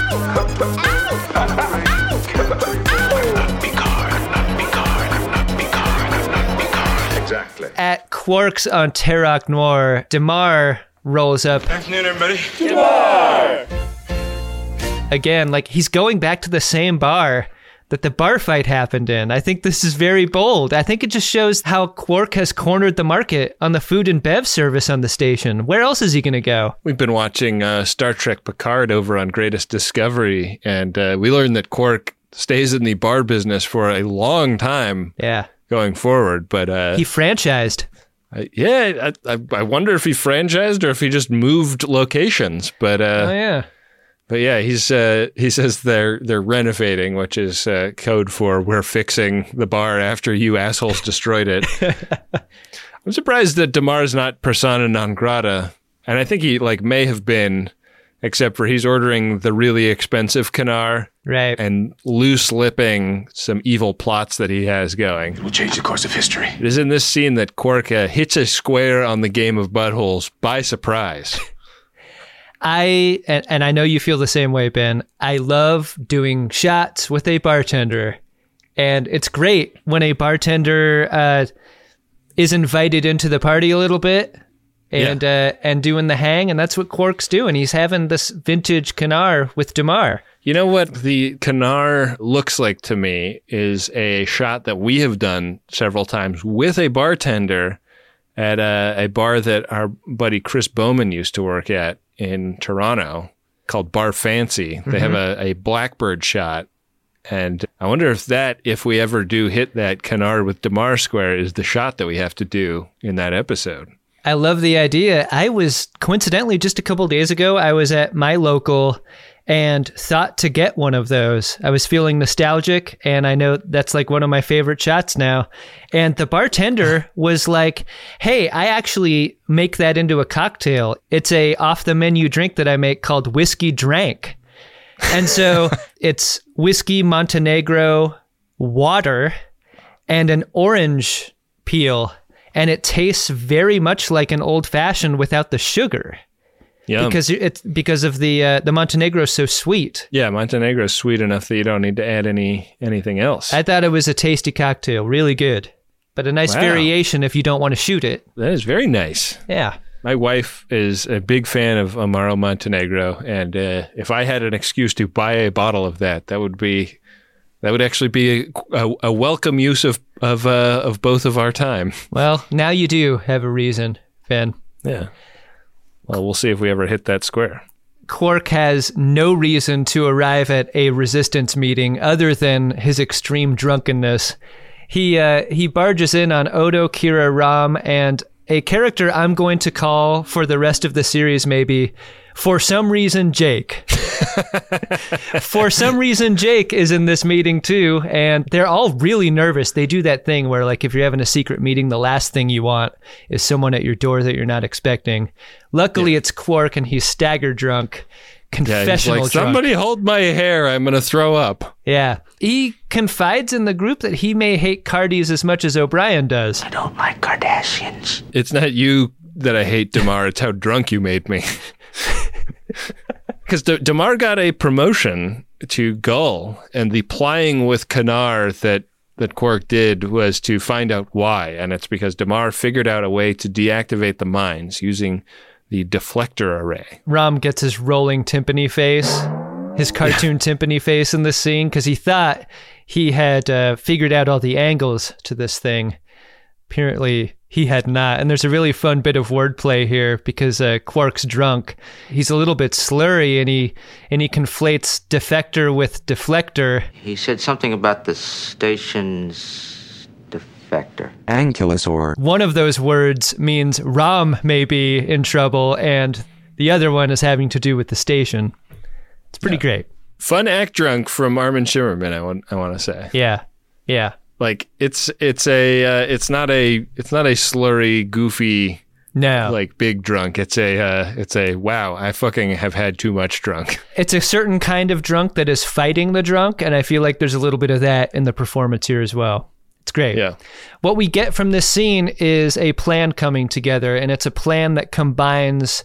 Exactly. At Quark's on Terok Noir, Damar rolls up. Afternoon, everybody. Damar! Again, like he's going back to the same bar that the bar fight happened in. I think this is very bold. I think it just shows how Quark has cornered the market on the food and bev service on the station. Where else is he going to go? We've been watching uh, Star Trek Picard over on Greatest Discovery, and uh, we learned that Quark stays in the bar business for a long time. Yeah. Going forward, but uh, he franchised. Uh, yeah, I, I I wonder if he franchised or if he just moved locations. But uh, oh yeah. But yeah, he's uh, he says they're they're renovating, which is uh, code for we're fixing the bar after you assholes destroyed it. I'm surprised that Damar's not persona non grata, and I think he like may have been, except for he's ordering the really expensive Kanar, right, and loose lipping some evil plots that he has going. It will change the course of history. It is in this scene that Quark uh, hits a square on the game of buttholes by surprise. I, and, and I know you feel the same way, Ben, I love doing shots with a bartender. And it's great when a bartender uh, is invited into the party a little bit and yeah. uh, and doing the hang. And that's what Quark's doing. He's having this vintage Kanar with Damar. You know what the Kanar looks like to me is a shot that we have done several times with a bartender at a, a bar that our buddy Chris Bowman used to work at in Toronto called Bar Fancy. They mm-hmm. have a, a Blackbird shot. And I wonder if that, if we ever do hit that Kanar with Damar Square, is the shot that we have to do in that episode. I love the idea. I was, coincidentally, just a couple days ago, I was at my local and thought to get one of those. I was feeling nostalgic, and I know that's like one of my favorite shots now. And the bartender was like, hey, I actually make that into a cocktail. It's a off-the-menu drink that I make called Whiskey Drank. And so it's whiskey, Montenegro, water, and an orange peel. And it tastes very much like an old-fashioned without the sugar. Yum. Because it's because of the uh, the Montenegro is so sweet. Yeah, Montenegro is sweet enough that you don't need to add any anything else. I thought it was a tasty cocktail, really good, but a nice wow. variation if you don't want to shoot it. That is very nice. Yeah, my wife is a big fan of Amaro Montenegro, and uh, if I had an excuse to buy a bottle of that, that would be that would actually be a, a, a welcome use of of uh, of both of our time. Well, now you do have a reason, Ben. Yeah. Well, we'll see if we ever hit that square. Quark has no reason to arrive at a resistance meeting other than his extreme drunkenness. He uh, he barges in on Odo, Kira, Rom, and a character I'm going to call for the rest of the series maybe, for some reason, Jake. For some reason, Jake is in this meeting too, and they're all really nervous. They do that thing where, like, if you're having a secret meeting, the last thing you want is someone at your door that you're not expecting. Luckily, yeah. it's Quark, and he's stagger drunk, confessional yeah, he's like, drunk. Somebody hold my hair, I'm going to throw up. Yeah. He confides in the group that he may hate Cardis as much as O'Brien does. I don't like Kardashians. It's not you that I hate, Damar. It's how drunk you made me. Because D- Damar got a promotion to Gull, and the plying with Kanar that, that Quark did was to find out why. And it's because Damar figured out a way to deactivate the mines using the deflector array. Rom gets his rolling timpani face, his cartoon yeah. timpani face in this scene, because he thought he had uh, figured out all the angles to this thing. Apparently, he had not. And there's a really fun bit of wordplay here because uh, Quark's drunk. He's a little bit slurry, and he and he conflates defector with deflector. He said something about the station's defector. Ankylosaur. One of those words means Rom may be in trouble, and the other one is having to do with the station. It's pretty yeah. great. Fun act drunk from Armin Shimmerman, I want I want to say. Yeah, yeah. Like it's it's a uh, it's not a it's not a slurry, goofy, no, like big drunk. It's a uh, it's a wow. I fucking have had too much drunk. It's a certain kind of drunk that is fighting the drunk, and I feel like there's a little bit of that in the performance here as well. It's great. Yeah. What we get from this scene is a plan coming together, and it's a plan that combines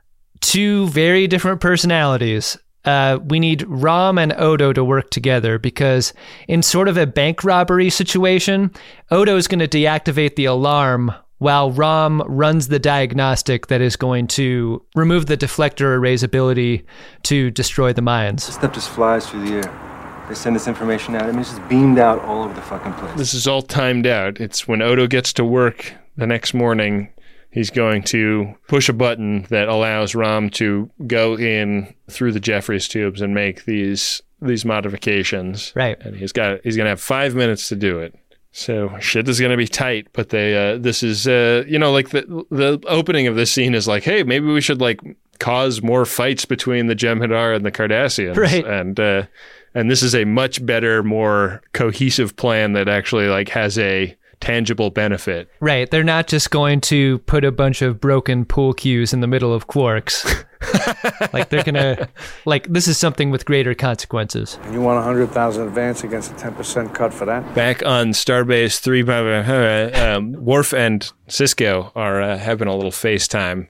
two very different personalities. Uh, we need Rom and Odo to work together because in sort of a bank robbery situation, Odo is going to deactivate the alarm while Rom runs the diagnostic that is going to remove the deflector array's ability to destroy the mines. This stuff just flies through the air. They send this information out. I mean, it's just beamed out all over the fucking place. This is all timed out. It's when Odo gets to work the next morning. He's going to push a button that allows Rom to go in through the Jeffries tubes and make these these modifications. Right. And he's got he's going to have five minutes to do it. So shit is going to be tight. But they uh, this is uh, you know like the the opening of this scene is like, hey, maybe we should like cause more fights between the Jem'Hadar and the Cardassians. Right. And uh, and this is a much better, more cohesive plan that actually like has a tangible benefit. Right. They're not just going to put a bunch of broken pool cues in the middle of Quarks. Like they're going to, like this is something with greater consequences. You want one hundred thousand advance against a ten percent cut for that? Back on Starbase three, um, Worf and Sisko are uh, having a little FaceTime.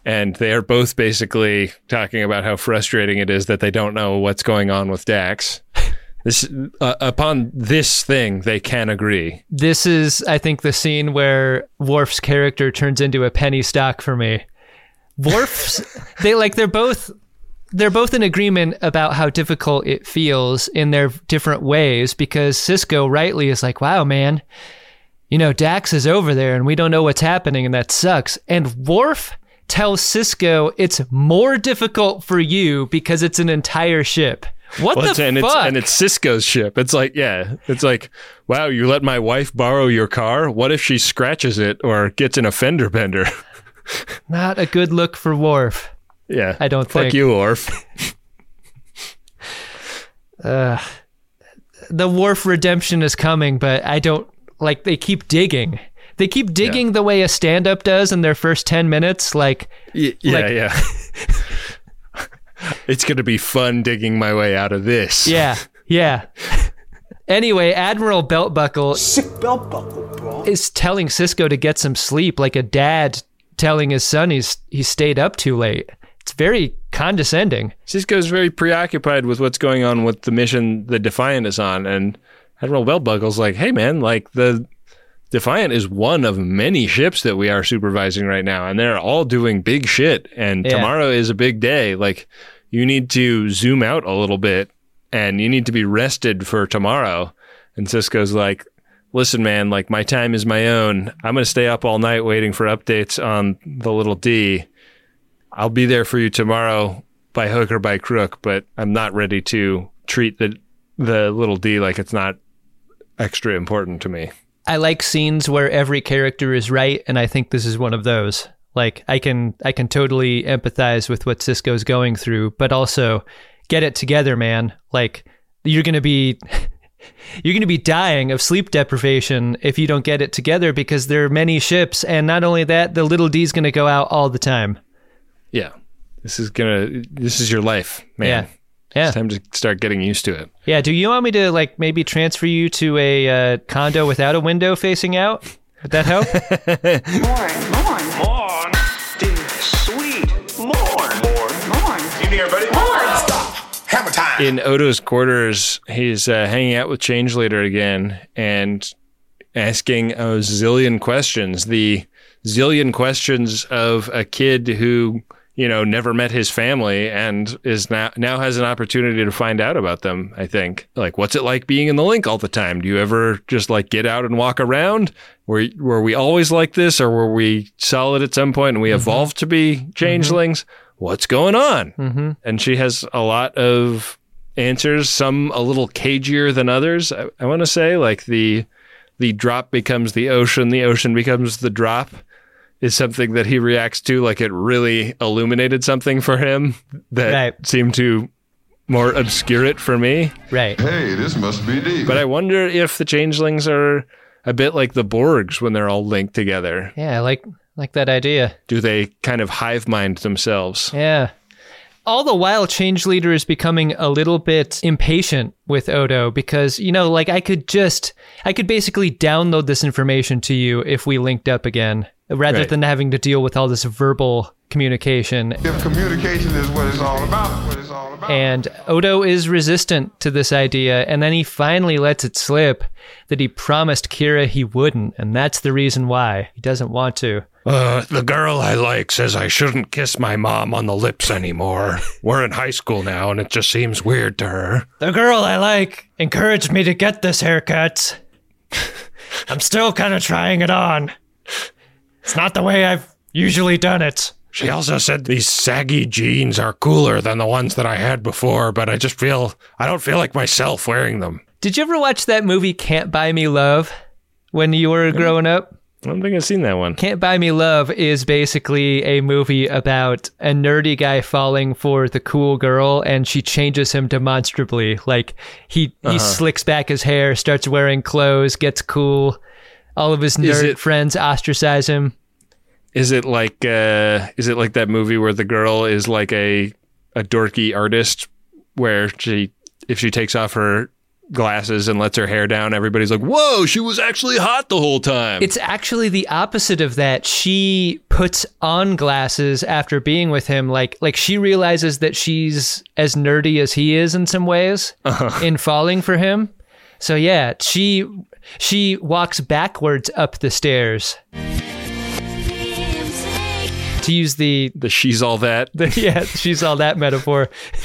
And they are both basically talking about how frustrating it is that they don't know what's going on with Dax. This uh, upon this thing, they can agree. This is, I think, the scene where Worf's character turns into a penny stock for me. Worf's, they like they're both they're both in agreement about how difficult it feels in their different ways, because Sisko rightly is like, "Wow, man, you know, Dax is over there and we don't know what's happening, and that sucks." And Worf tells Sisko it's more difficult for you because it's an entire ship. What well, the it's, and fuck? It's, and it's Sisko's ship. It's like, yeah, it's like, wow, you let my wife borrow your car? What if she scratches it or gets an fender bender? Not a good look for Worf. Yeah. I don't fuck think. Fuck you, Worf. uh, the Worf redemption is coming, but I don't, like, they keep digging. They keep digging yeah. the way a stand-up does in their first ten minutes. Like, y- yeah, like, yeah. It's going to be fun digging my way out of this. Yeah, yeah. Anyway, Admiral Beltbuckle Sick belt buckle, bro. is telling Sisko to get some sleep, like a dad telling his son he's he stayed up too late. It's very condescending. Sisko's very preoccupied with what's going on with the mission the Defiant is on, and Admiral Beltbuckle's like, hey man, like the Defiant is one of many ships that we are supervising right now, and they're all doing big shit, and Yeah. tomorrow is a big day. Like, you need to zoom out a little bit, and you need to be rested for tomorrow. And Sisko's like, listen, man, like, my time is my own. I'm going to stay up all night waiting for updates on the little D. I'll be there for you tomorrow by hook or by crook, but I'm not ready to treat the the little D like it's not extra important to me. I like scenes where every character is right, and I think this is one of those. Like, I can I can totally empathize with what Sisko's going through, but also get it together, man. Like, you're going to be you're going to be dying of sleep deprivation if you don't get it together, because there are many ships, and not only that, the little D's going to go out all the time. Yeah. This is going to this is your life, man. Yeah. Yeah. It's time to start getting used to it. Yeah, do you want me to, like, maybe transfer you to a uh, condo without a window facing out? Would that help? Morn, morn. Morn. Dear sweet. Morn. Morn. Morn. Evening, everybody. Morn. Stop. Hammer time. In Odo's quarters, he's uh, hanging out with Change Leader again and asking a zillion questions. The zillion questions of a kid who, you know, never met his family and is now now has an opportunity to find out about them, I think. Like, what's it like being in the Link all the time? Do you ever just, like, get out and walk around? Were, were we always like this, or were we solid at some point and we mm-hmm. evolved to be changelings? Mm-hmm. What's going on? Mm-hmm. And she has a lot of answers, some a little cagier than others. I, I want to say, like, the the drop becomes the ocean, the ocean becomes the drop is something that he reacts to, like it really illuminated something for him that right. seemed to more obscure it for me. Right. Hey, this must be deep. But I wonder if the changelings are a bit like the Borgs when they're all linked together. Yeah, I like like that idea. Do they kind of hive mind themselves? Yeah. All the while, Change Leader is becoming a little bit impatient with Odo because, you know, like I could just, I could basically download this information to you if we linked up again, rather Right. than having to deal with all this verbal communication. If communication is what it's all about, what it's all about. And Odo is resistant to this idea, and then he finally lets it slip that he promised Kira he wouldn't, and that's the reason why he doesn't want to. Uh, the girl I like says I shouldn't kiss my mom on the lips anymore. We're in high school now, and it just seems weird to her. The girl I like encouraged me to get this haircut. I'm still kind of trying it on. It's not the way I've usually done it. She also said these saggy jeans are cooler than the ones that I had before, but I just feel, I don't feel like myself wearing them. Did you ever watch that movie Can't Buy Me Love when you were growing up? I don't think I've seen that one. Can't Buy Me Love is basically a movie about a nerdy guy falling for the cool girl, and she changes him demonstrably. Like, he, Uh-huh. he slicks back his hair, starts wearing clothes, gets cool. All of his Is nerd it- friends ostracize him. Is it like uh, is it like that movie where the girl is like a a dorky artist, where she if she takes off her glasses and lets her hair down, everybody's like, whoa, she was actually hot the whole time. It's actually the opposite of that. She puts on glasses after being with him. Like, like she realizes that she's as nerdy as he is in some ways uh-huh. in falling for him. So yeah, she she walks backwards up the stairs. To use the... The she's all that. The, yeah, she's all that metaphor.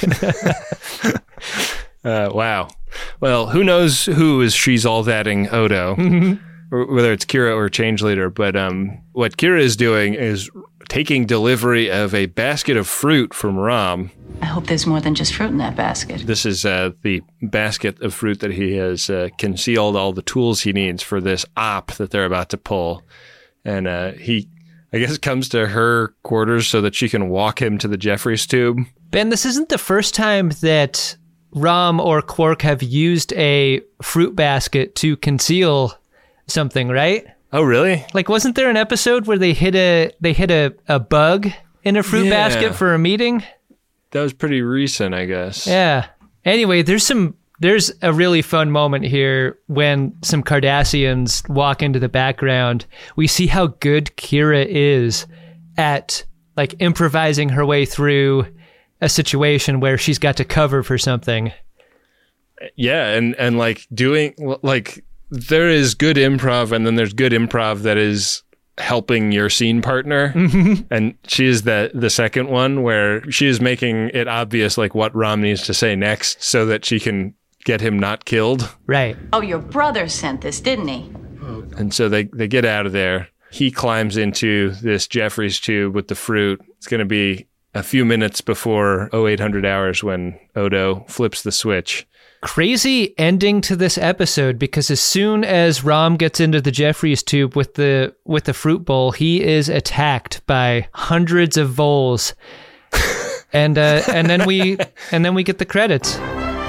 uh, wow. Well, who knows who is she's all thatting Odo, mm-hmm. or whether it's Kira or Change Leader. But um, what Kira is doing is taking delivery of a basket of fruit from Rom. I hope there's more than just fruit in that basket. This is uh, the basket of fruit that he has uh, concealed all the tools he needs for this op that they're about to pull. And uh, he... I guess it comes to her quarters so that she can walk him to the Jeffries tube. Ben, this isn't the first time that Rom or Quark have used a fruit basket to conceal something, right? Oh, really? Like, wasn't there an episode where they hid a they hid a, a bug in a fruit yeah. basket for a meeting? That was pretty recent, I guess. Yeah. Anyway, there's some There's a really fun moment here when some Cardassians walk into the background. We see how good Kira is at like improvising her way through a situation where she's got to cover for something. Yeah, and, and like doing like there is good improv and then there's good improv that is helping your scene partner. Mm-hmm. And she is the the second one where she is making it obvious like what Rom needs to say next so that she can get him not killed. Right. Oh, your brother sent this, didn't he? And so they, they get out of there. He climbs into this Jeffries tube with the fruit. It's going to be a few minutes before oh eight hundred hours when Odo flips the switch. Crazy ending to this episode because as soon as Rom gets into the Jeffries tube with the with the fruit bowl, he is attacked by hundreds of voles. and uh, and then we and then we get the credits.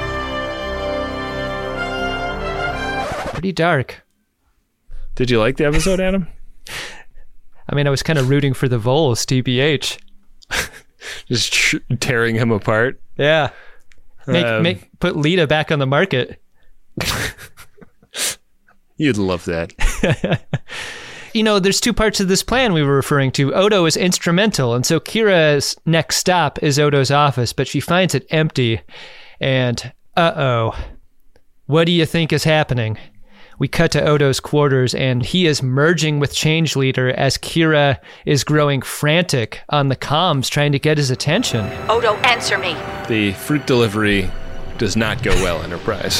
Pretty dark. Did you like the episode, Adam? I mean, I was kind of rooting for the voles, T B H. Just tr- tearing him apart. Yeah. Make, um, make put Lita back on the market. You'd love that. You know, there's two parts of this plan we were referring to. Odo is instrumental, and so Kira's next stop is Odo's office, but she finds it empty. And, uh-oh. What do you think is happening? We cut to Odo's quarters, and he is merging with Change Leader as Kira is growing frantic on the comms, trying to get his attention. Odo, answer me. The fruit delivery does not go well, Enterprise.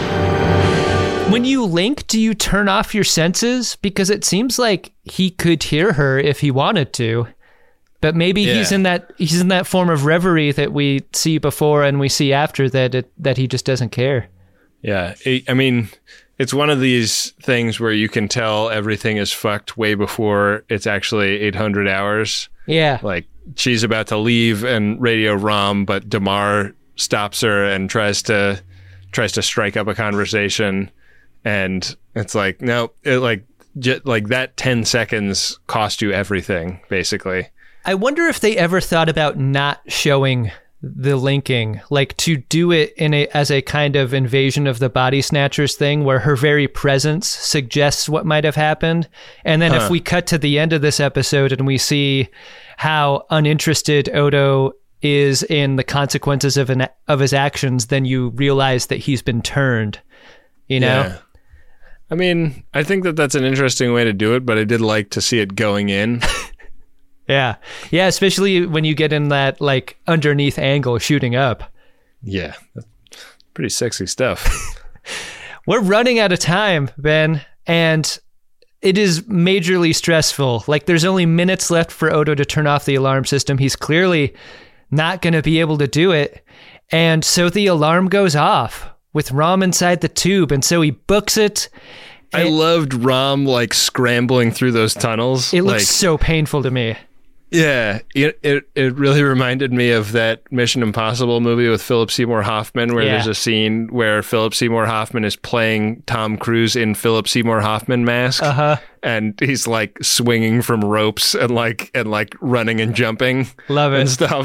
When you link, do you turn off your senses? Because it seems like he could hear her if he wanted to. But maybe yeah. he's in that he's in that form of reverie that we see before and we see after that it, that he just doesn't care. Yeah, I mean... It's one of these things where you can tell everything is fucked way before it's actually eight hundred hours. Yeah. Like, she's about to leave and radio Rom, but Damar stops her and tries to tries to strike up a conversation. And it's like, no, it like, j- like that ten seconds cost you everything, basically. I wonder if they ever thought about not showing the linking, like to do it in a as a kind of Invasion of the Body Snatchers thing where her very presence suggests what might have happened. And then huh. if we cut to the end of this episode and we see how uninterested Odo is in the consequences of an of his actions, then you realize that he's been turned, you know? Yeah. I mean, I think that that's an interesting way to do it, but I did like to see it going in. Yeah. Yeah, especially when you get in that, like, underneath angle shooting up. Yeah. Pretty sexy stuff. We're running out of time, Ben, and it is majorly stressful. Like, there's only minutes left for Odo to turn off the alarm system. He's clearly not going to be able to do it. And so the alarm goes off with Rom inside the tube, and so he books it. I loved Rom, like, scrambling through those tunnels. It looks like, so painful to me. Yeah, it, it it really reminded me of that Mission Impossible movie with Philip Seymour Hoffman, where yeah. there's a scene where Philip Seymour Hoffman is playing Tom Cruise in Philip Seymour Hoffman mask, uh-huh. and he's like swinging from ropes and like and like running and jumping, love it and stuff.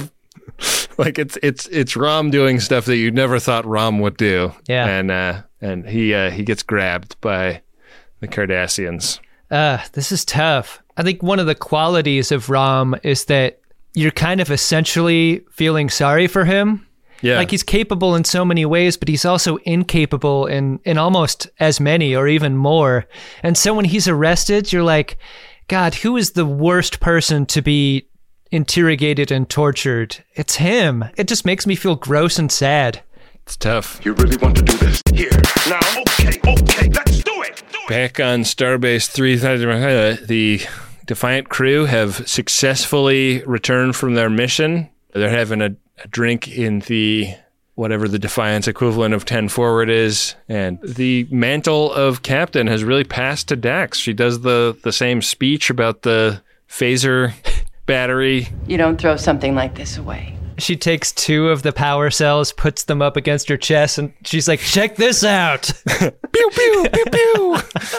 Like it's it's it's Rom doing stuff that you never thought Rom would do. Yeah. And uh, and he uh, he gets grabbed by the Cardassians. Uh, this is tough. I think one of the qualities of Rom is that you're kind of essentially feeling sorry for him. Yeah. Like he's capable in so many ways, but he's also incapable in, in almost as many or even more. And so when he's arrested, you're like, God, who is the worst person to be interrogated and tortured? It's him. It just makes me feel gross and sad. It's tough. You really want to do this? Here, now, okay, okay, let's do it! Do it. Back on Starbase three thousand, the Defiant crew have successfully returned from their mission. They're having a, a drink in the, whatever the Defiance equivalent of ten forward is, and the mantle of captain has really passed to Dax. She does the, the same speech about the phaser battery. You don't throw something like this away. She takes two of the power cells, puts them up against her chest, and she's like, check this out. Pew, pew, pew, pew.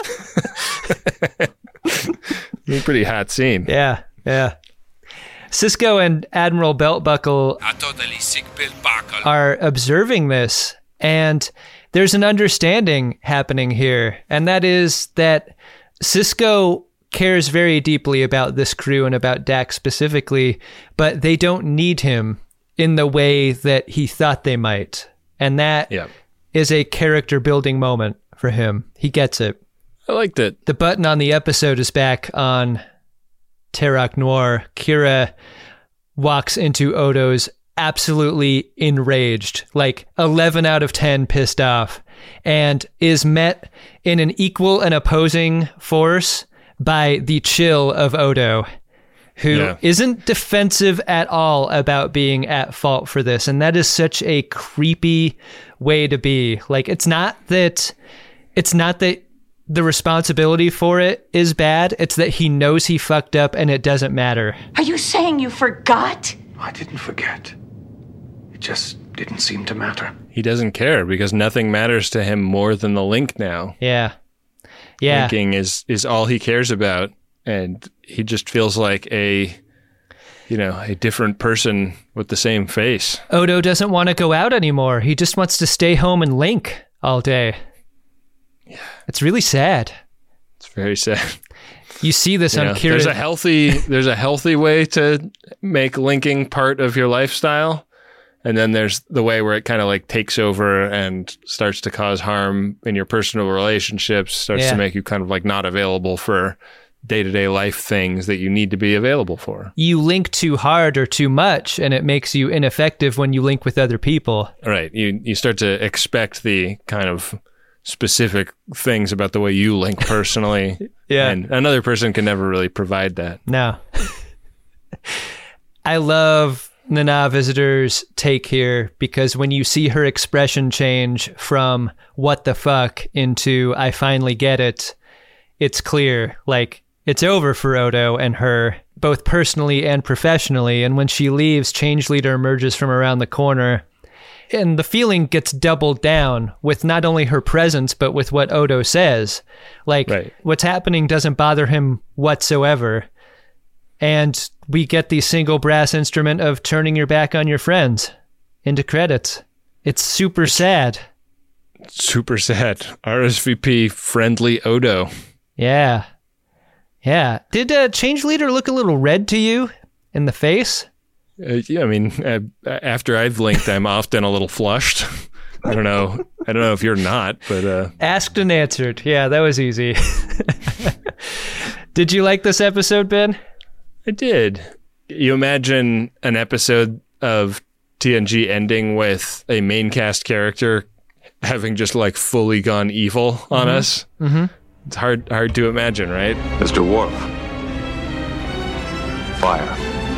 It's a pretty hot scene. Yeah, yeah. Cisco and Admiral Beltbuckle are observing this, and there's an understanding happening here, and that is that Cisco cares very deeply about this crew and about Dax specifically, but they don't need him in the way that he thought they might. And that yeah. is a character building moment for him. He gets it. I liked it. The button on the episode is back on Terok Noir. Kira walks into Odo's absolutely enraged, like eleven out of ten pissed off, and is met in an equal and opposing force by the chill of Odo, who yeah. isn't defensive at all about being at fault for this. And that is such a creepy way to be. Like, it's not that, it's not that the responsibility for it is bad. It's that he knows he fucked up and it doesn't matter. Are you saying you forgot? I didn't forget. It just didn't seem to matter. He doesn't care because nothing matters to him more than the link now. Yeah. Yeah. Linking is, is all he cares about. And he just feels like a, you know, a different person with the same face. Odo doesn't want to go out anymore. He just wants to stay home and link all day. Yeah. It's really sad. It's very sad. You see this you on know, Kira. There's a healthy, there's a healthy way to make linking part of your lifestyle. And then there's the way where it kind of like takes over and starts to cause harm in your personal relationships, starts Yeah. to make you kind of like not available for day-to-day life things that you need to be available for. You link too hard or too much, and it makes you ineffective when you link with other people. Right. You you start to expect the kind of specific things about the way you link personally. Yeah. And another person can never really provide that. No. I love Nana Visitor's take here, because when you see her expression change from what the fuck into I finally get it, it's clear, like, it's over for Odo and her, both personally and professionally. And when she leaves, Change Leader emerges from around the corner, and the feeling gets doubled down with not only her presence, but with what Odo says. Like, right. What's happening doesn't bother him whatsoever. And we get the single brass instrument of turning your back on your friends into credits. It's super sad. Super sad. R S V P friendly Odo. Yeah. Yeah. Did uh, Change Leader look a little red to you in the face? Uh, yeah, I mean, uh, after I've linked, I'm often a little flushed. I don't know. I don't know if you're not, but... Uh... Asked and answered. Yeah, that was easy. Did you like this episode, Ben? I did. You imagine an episode of T N G ending with a main cast character having just like fully gone evil on Mm-hmm. us? Mm-hmm. It's hard hard to imagine, right? Mister Worf. Fire.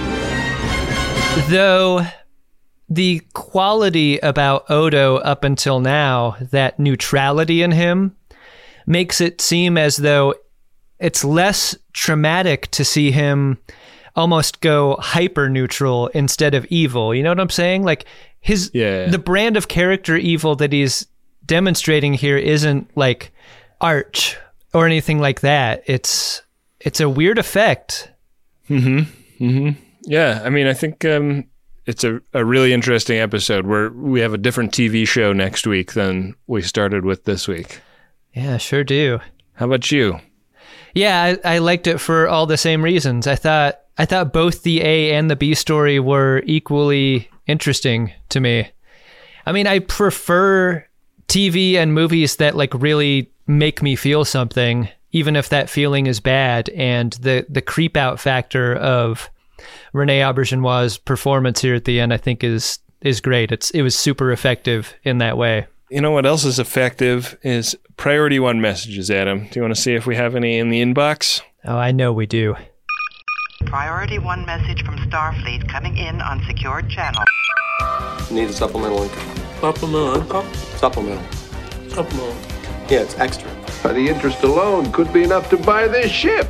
Though the quality about Odo up until now, that neutrality in him, makes it seem as though it's less traumatic to see him almost go hyper neutral instead of evil. You know what I'm saying? Like his yeah. the brand of character evil that he's demonstrating here isn't like arch or anything like that. It's it's a weird effect. Mm-hmm. Mm-hmm. Yeah, I mean, I think um, it's a, a really interesting episode where we have a different T V show next week than we started with this week. Yeah, sure do. How about you? Yeah, I, I liked it for all the same reasons. I thought I thought both the A and the B story were equally interesting to me. I mean, I prefer T V and movies that like really make me feel something, even if that feeling is bad. And the the creep out factor of Renee Auberjonois' performance here at the end, I think is is great. It's it was super effective in that way. You know what else is effective is Priority One messages, Adam. Do you want to see if we have any in the inbox? Oh, I know we do. Priority One message from Starfleet coming in on secured channel. Need a supplemental income. Supplemental income? Supplemental. Supplemental. Yeah, it's extra. The interest alone could be enough to buy this ship.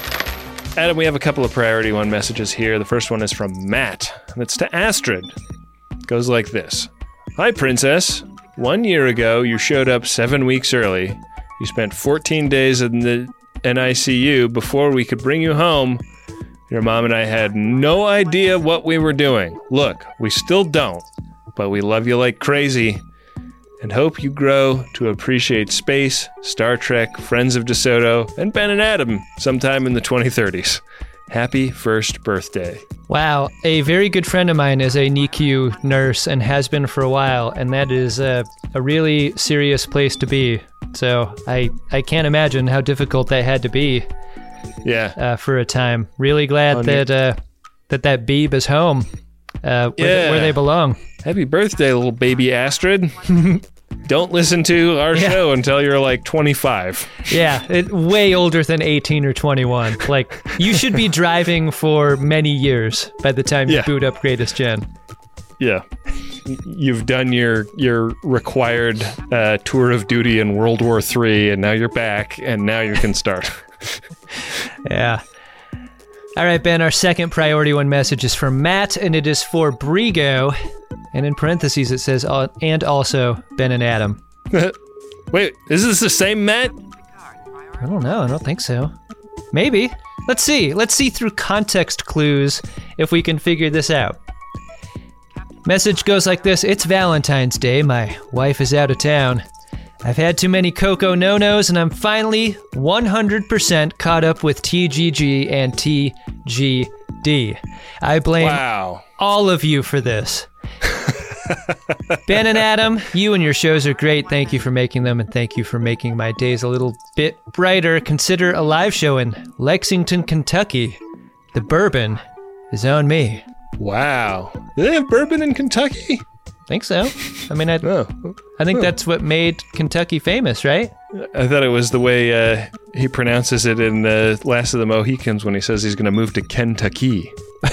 Adam, we have a couple of Priority One messages here. The first one is from Matt, and it's to Astrid. It goes like this. Hi, Princess. One year ago, you showed up seven weeks early. You spent fourteen days in the N I C U before we could bring you home. Your mom and I had no idea what we were doing. Look, we still don't, but we love you like crazy and hope you grow to appreciate space, Star Trek, Friends of DeSoto, and Ben and Adam sometime in the twenty thirties. Happy first birthday. Wow. A very good friend of mine is a N I C U nurse and has been for a while, and that is a, a really serious place to be. So I, I can't imagine how difficult that had to be. Yeah. Uh, for a time. Really glad oh, that, uh, that that babe is home, uh, where, yeah. they, where they belong. Happy birthday, little baby Astrid. Don't listen to our yeah. show until you're like twenty-five. Yeah, it, way older than eighteen or twenty-one. Like, you should be driving for many years by the time you yeah. boot up Greatest Gen. Yeah. You've done your your required uh, tour of duty in World War Three, and now you're back, and now you can start. Yeah. All right, Ben, our second Priority One message is from Matt, and it is for Brigo. And in parentheses, it says, uh, and also Ben and Adam. Wait, is this the same Matt? I don't know. I don't think so. Maybe. Let's see. Let's see through context clues if we can figure this out. Message goes like this. It's Valentine's Day. My wife is out of town. I've had too many Coco no-nos, and I'm finally one hundred percent caught up with T G G and T G D. I blame wow. all of you for this. Ben and Adam, you and your shows are great. Thank you for making them, and thank you for making my days a little bit brighter. Consider a live show in Lexington, Kentucky. The bourbon is on me. Wow. Do they have bourbon in Kentucky? Think so. I mean, I, oh. I think oh. that's what made Kentucky famous, right? I thought it was the way uh, he pronounces it in uh, Last of the Mohicans when he says he's going to move to Kentucky.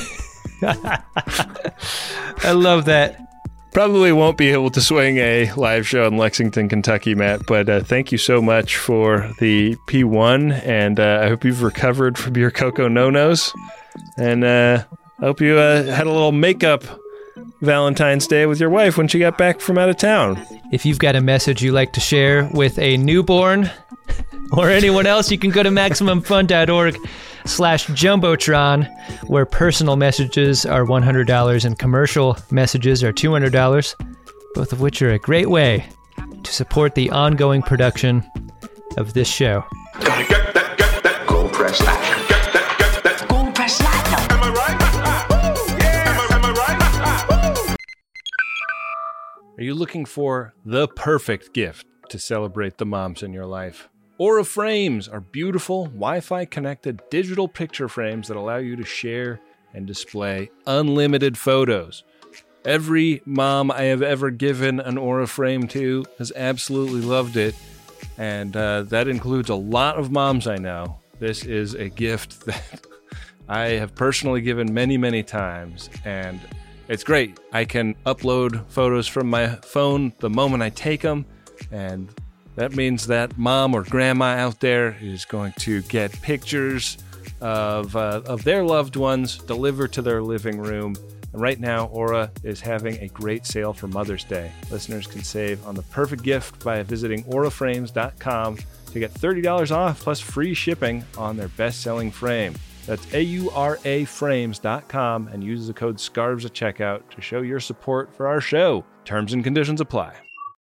I love that. Probably won't be able to swing a live show in Lexington, Kentucky, Matt, but uh, thank you so much for the P one, and uh, I hope you've recovered from your Coco no-nos, and uh, I hope you uh, had a little makeup Valentine's Day with your wife when she got back from out of town. If you've got a message you'd like to share with a newborn or anyone else, you can go to MaximumFun.org slash Jumbotron, where personal messages are one hundred dollars and commercial messages are two hundred dollars, both of which are a great way to support the ongoing production of this show. Gotta get that, get that, go press that, get that, get that, go press that. Am I right? Yes. Am I, am I right? Are you looking for the perfect gift to celebrate the moms in your life? Aura Frames are beautiful, Wi-Fi connected digital picture frames that allow you to share and display unlimited photos. Every mom I have ever given an Aura Frame to has absolutely loved it, and uh, that includes a lot of moms I know. This is a gift that I have personally given many, many times, and it's great. I can upload photos from my phone the moment I take them, and that means that mom or grandma out there is going to get pictures of uh, of their loved ones delivered to their living room. And right now, Aura is having a great sale for Mother's Day. Listeners can save on the perfect gift by visiting aura frames dot com to get thirty dollars off plus free shipping on their best-selling frame. That's A U R A frames dot com and use the code SCARVES at checkout to show your support for our show. Terms and conditions apply.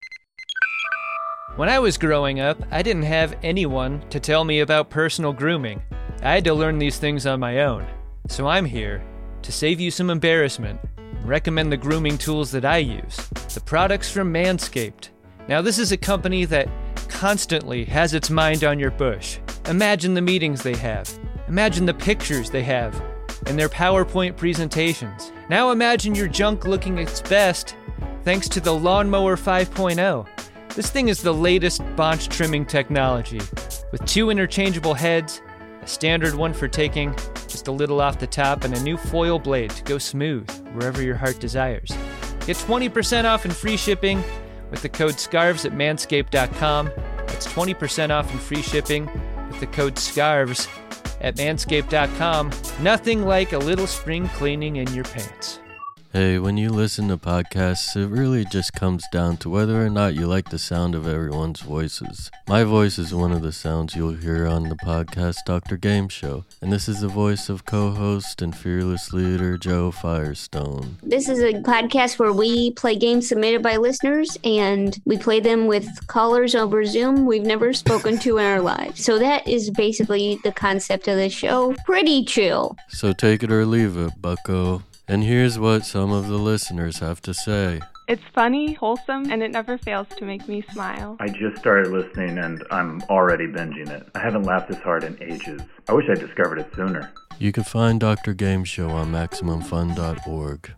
When I was growing up, I didn't have anyone to tell me about personal grooming. I had to learn these things on my own. So I'm here to save you some embarrassment and recommend the grooming tools that I use, the products from Manscaped. Now, this is a company that constantly has its mind on your bush. Imagine the meetings they have. Imagine the pictures they have and their PowerPoint presentations. Now imagine your junk looking its best thanks to the Lawnmower five point oh. This thing is the latest bonch trimming technology with two interchangeable heads, a standard one for taking just a little off the top, and a new foil blade to go smooth wherever your heart desires. Get twenty percent off and free shipping with the code SCARVES at manscaped dot com. That's twenty percent off and free shipping with the code SCARVES at manscaped dot com. Nothing like a little spring cleaning in your pants. Hey, when you listen to podcasts, it really just comes down to whether or not you like the sound of everyone's voices. My voice is one of the sounds you'll hear on the podcast Doctor Game Show, and this is the voice of co-host and fearless leader Joe Firestone. This is a podcast where we play games submitted by listeners, and we play them with callers over Zoom we've never spoken to in our lives. So that is basically the concept of the show. Pretty chill. So take it or leave it, bucko. And here's what some of the listeners have to say. It's funny, wholesome, and it never fails to make me smile. I just started listening and I'm already binging it. I haven't laughed this hard in ages. I wish I discovered it sooner. You can find Doctor Game Show on maximum fun dot org.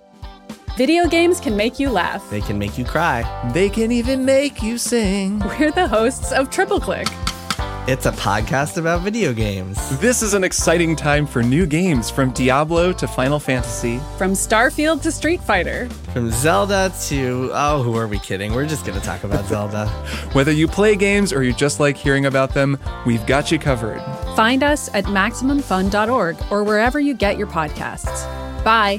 Video games can make you laugh. They can make you cry. They can even make you sing. We're the hosts of Triple Click. It's a podcast about video games. This is an exciting time for new games, from Diablo to Final Fantasy. From Starfield to Street Fighter. From Zelda to... Oh, who are we kidding? We're just going to talk about Zelda. Whether you play games or you just like hearing about them, we've got you covered. Find us at maximum fun dot org or wherever you get your podcasts. Bye.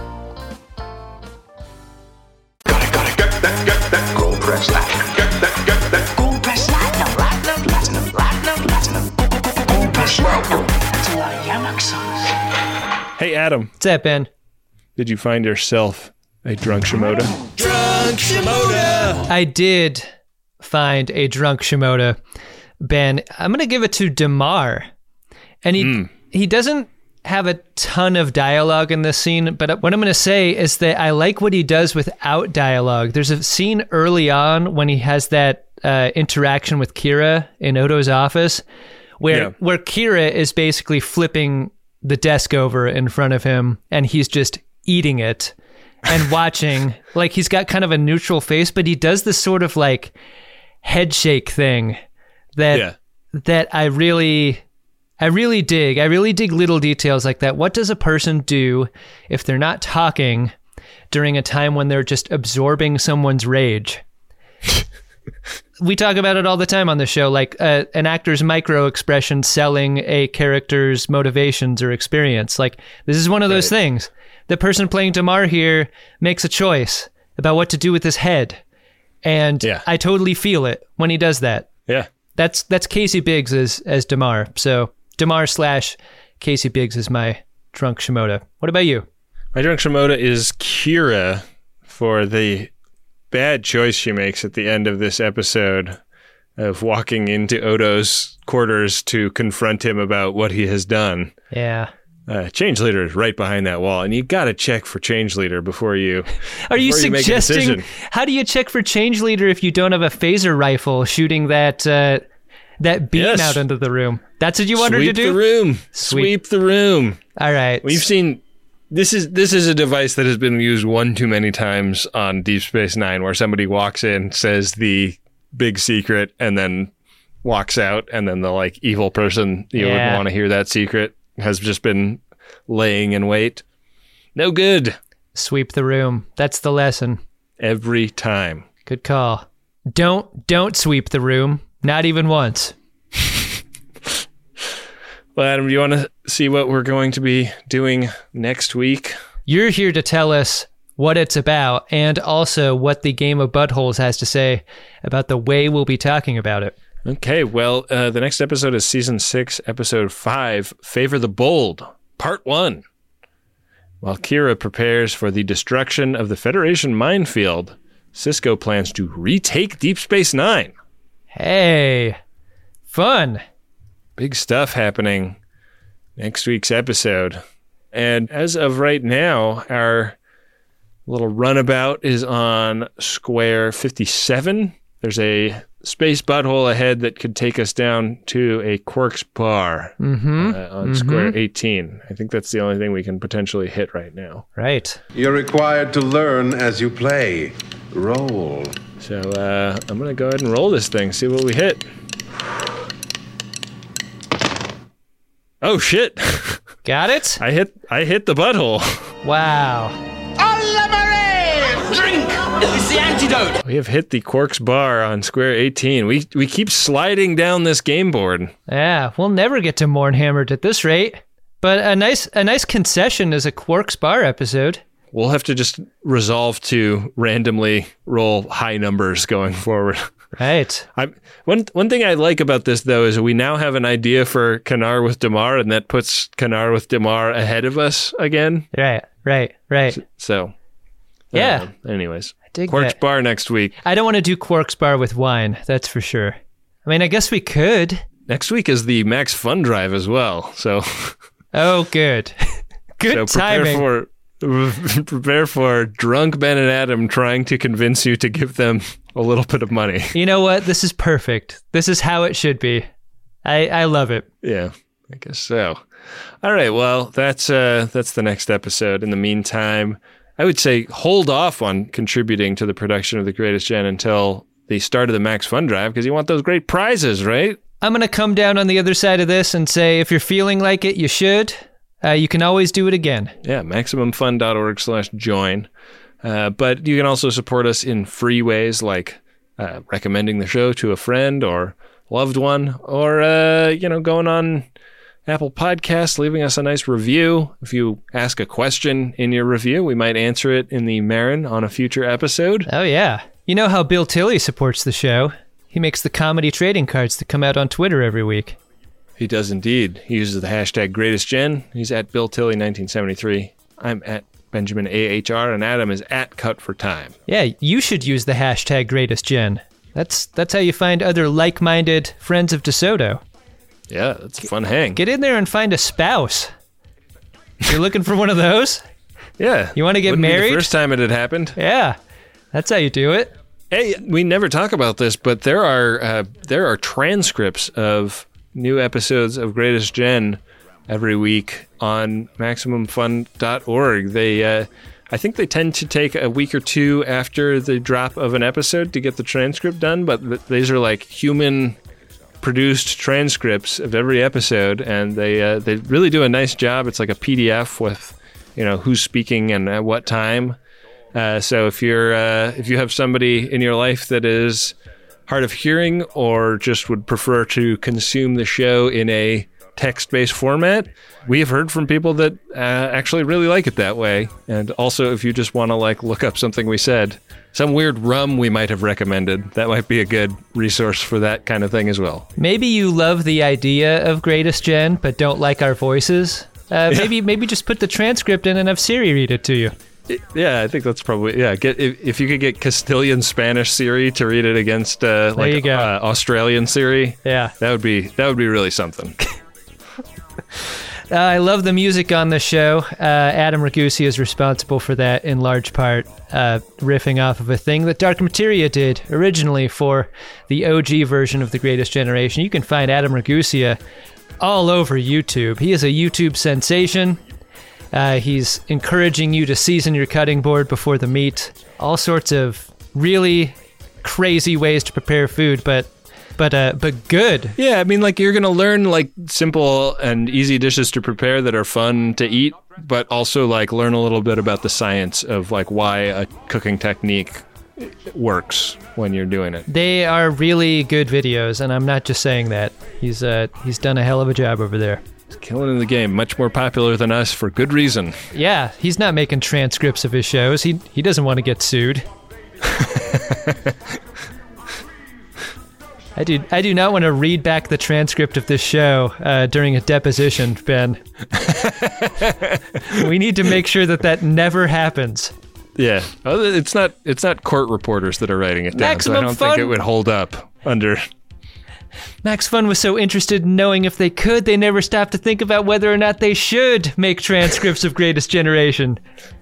Gotta, gotta get that, get that, gold press that, get that, get that, gold press platinum, platinum, platinum, platinum, platinum, gold press platinum. That's a lot of Yamak songs. Hey, Adam. What's up, Ben? Did you find yourself a drunk Shimoda? Drunk Shimoda! I did find a drunk Shimoda, Ben. I'm going to give it to Damar. And he mm. he doesn't have a ton of dialogue in this scene, but what I'm going to say is that I like what he does without dialogue. There's a scene early on when he has that uh, interaction with Kira in Odo's office where yeah. where Kira is basically flipping the desk over in front of him and he's just eating it and watching. Like, he's got kind of a neutral face, but he does this sort of like head shake thing that yeah. that I really I really dig. I really dig little details like that. What does a person do if they're not talking during a time when they're just absorbing someone's rage? We talk about it all the time on the show, like uh, an actor's micro expression selling a character's motivations or experience. Like, this is one of those right. things. The person playing Damar here makes a choice about what to do with his head. And yeah. I totally feel it when he does that. Yeah. That's that's Casey Biggs as, as Damar. So Damar slash Casey Biggs is my drunk Shimoda. What about you? My drunk Shimoda is Kira for the bad choice she makes at the end of this episode of walking into Odo's quarters to confront him about what he has done. Yeah. Uh, change leader is right behind that wall, and you got to check for change leader before you. Are you before suggesting? You how do you check for change leader if you don't have a phaser rifle shooting that uh, that beam yes. out into the room? That's what you wanted Sweep to do. The room. Sweep. Sweep the room. All right. We've seen. This is this is a device that has been used one too many times on Deep Space Nine, where somebody walks in, says the big secret, and then walks out, and then the like evil person you yeah. wouldn't want to hear that secret has just been laying in wait. No good. Sweep the room. That's the lesson. Every time. Good call. Don't don't sweep the room. Not even once. Well, Adam, do you want to see what we're going to be doing next week? You're here to tell us what it's about and also what the Game of Buttholes has to say about the way we'll be talking about it. Okay, well, uh, the next episode is season six, episode five, Favor the Bold, part one. While Kira prepares for the destruction of the Federation minefield, Cisco plans to retake Deep Space Nine. Hey, fun. Big stuff happening next week's episode. And as of right now, our little runabout is on square fifty-seven. There's a space butthole ahead that could take us down to a Quark's bar mm-hmm. uh, on mm-hmm. square eighteen. I think that's the only thing we can potentially hit right now. Right. You're required to learn as you play. Roll. So uh, I'm going to go ahead and roll this thing, see what we hit. Oh, shit. Got it? I hit I hit the butthole. Wow. Drink! It's the antidote! We have hit the Quark's bar on square eighteen. We we keep sliding down this game board. Yeah, we'll never get to Mornhammered at this rate. But a nice a nice concession is a Quark's bar episode. We'll have to just resolve to randomly roll high numbers going forward. Right. I'm, one one thing I like about this, though, is we now have an idea for Kanar with Damar, and that puts Kanar with Damar ahead of us again. Right, right, right. So, yeah. Uh, anyways, I dig Quark's that. Bar next week. I don't want to do Quark's Bar with wine, that's for sure. I mean, I guess we could. Next week is the Max Fun Drive as well, so... Oh, good. Good so prepare timing. For, prepare for drunk Ben and Adam trying to convince you to give them a little bit of money. You know what? This is perfect. This is how it should be. I, I love it. Yeah, I guess so. All right, well, that's uh, that's the next episode. In the meantime, I would say hold off on contributing to the production of The Greatest Gen until the start of the Max Fun Drive, because you want those great prizes, right? I'm going to come down on the other side of this and say, if you're feeling like it, you should. Uh, you can always do it again. Yeah, MaximumFun.org slash join. Uh, but you can also support us in free ways like uh, recommending the show to a friend or loved one, or, uh, you know, going on Apple Podcasts, leaving us a nice review. If you ask a question in your review, we might answer it in the Marin on a future episode. Oh, yeah. You know how Bill Tilley supports the show. He makes the comedy trading cards that come out on Twitter every week. He does indeed. He uses the hashtag GreatestGen. He's at Bill Tilley nineteen seventy-three. I'm at Benjamin A H R, and Adam is at Cut for Time. Yeah, you should use the hashtag GreatestGen. That's that's how you find other like-minded friends of DeSoto. Yeah, that's a fun hang. Get in there and find a spouse. You're looking for one of those? Yeah. You want to get Wouldn't married? Be the first time it had happened. Yeah, that's how you do it. Hey, we never talk about this, but there are uh, there are transcripts of new episodes of Greatest Gen every week on Maximum Fun dot org. They, uh, I think they tend to take a week or two after the drop of an episode to get the transcript done, but th- these are like human-produced transcripts of every episode, and they uh, they really do a nice job. It's like a P D F with, you know, who's speaking and at what time. Uh, so if you're uh, if you have somebody in your life that is hard of hearing or just would prefer to consume the show in a text-based format, we have heard from people that uh, actually really like it that way. And also, if you just want to like look up something we said, some weird rum we might have recommended, that might be a good resource for that kind of thing as well. Maybe you love the idea of Greatest Gen, but don't like our voices. Uh, Yeah. Maybe maybe just put the transcript in and have Siri read it to you. Yeah, I think that's probably, yeah. Get if, if you could get Castilian Spanish Siri to read it against uh, like you go. Uh, Australian Siri, Yeah. that would be that would be really something. Uh, I love the music on the show. Uh, Adam Ragusi is responsible for that in large part, uh, riffing off of a thing that Dark Materia did originally for the O G version of The Greatest Generation. You can find Adam Ragusia all over YouTube. He is a YouTube sensation. Uh, he's encouraging you to season your cutting board before the meat. All sorts of really crazy ways to prepare food, but but uh, but good. Yeah, I mean, like you're gonna learn like simple and easy dishes to prepare that are fun to eat, but also like learn a little bit about the science of like why a cooking technique works when you're doing it. They are really good videos, and I'm not just saying that. He's uh he's done a hell of a job over there. He's killing in the game, much more popular than us for good reason. Yeah, he's not making transcripts of his shows. He he doesn't want to get sued. I do I do not want to read back the transcript of this show uh, during a deposition, Ben. We need to make sure that that never happens. Yeah. Oh, it's not it's not court reporters that are writing it down, Maximum so I don't Fun. think it would hold up under... Max Fun was so interested in knowing if they could, they never stopped to think about whether or not they should make transcripts of Greatest Generation.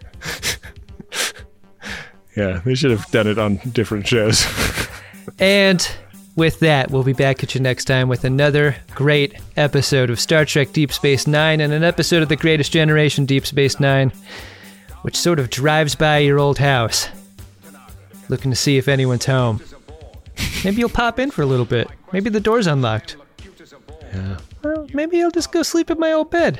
Yeah, they should have done it on different shows. And with that, we'll be back at you next time with another great episode of Star Trek Deep Space Nine and an episode of The Greatest Generation Deep Space Nine, which sort of drives by your old house, looking to see if anyone's home. Maybe you'll pop in for a little bit. Maybe the door's unlocked. Yeah. Well, maybe I'll just go sleep in my old bed.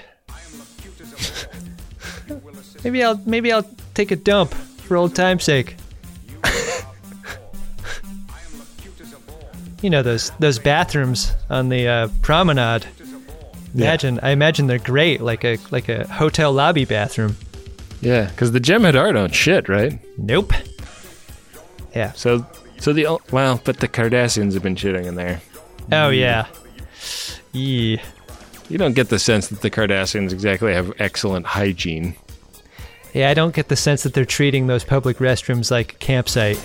maybe I'll maybe I'll take a dump for old time's sake. You know those those bathrooms on the uh, promenade. Imagine, yeah. I imagine they're great, like a like a hotel lobby bathroom. Yeah, because the Jem'Hadar don't shit, right? Nope. Yeah. So, so the well, but the Cardassians have been shitting in there. Oh yeah. Yeah. You don't get the sense that the Cardassians exactly have excellent hygiene. Yeah, I don't get the sense that they're treating those public restrooms like a campsite.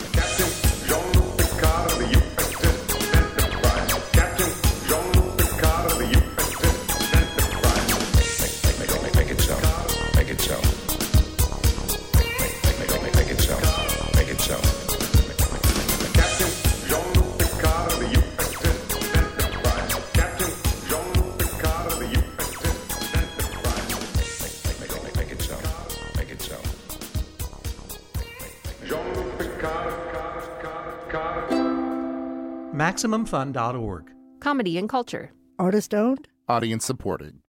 Maximum Fun dot org. Comedy and culture. Artist owned. Audience supported.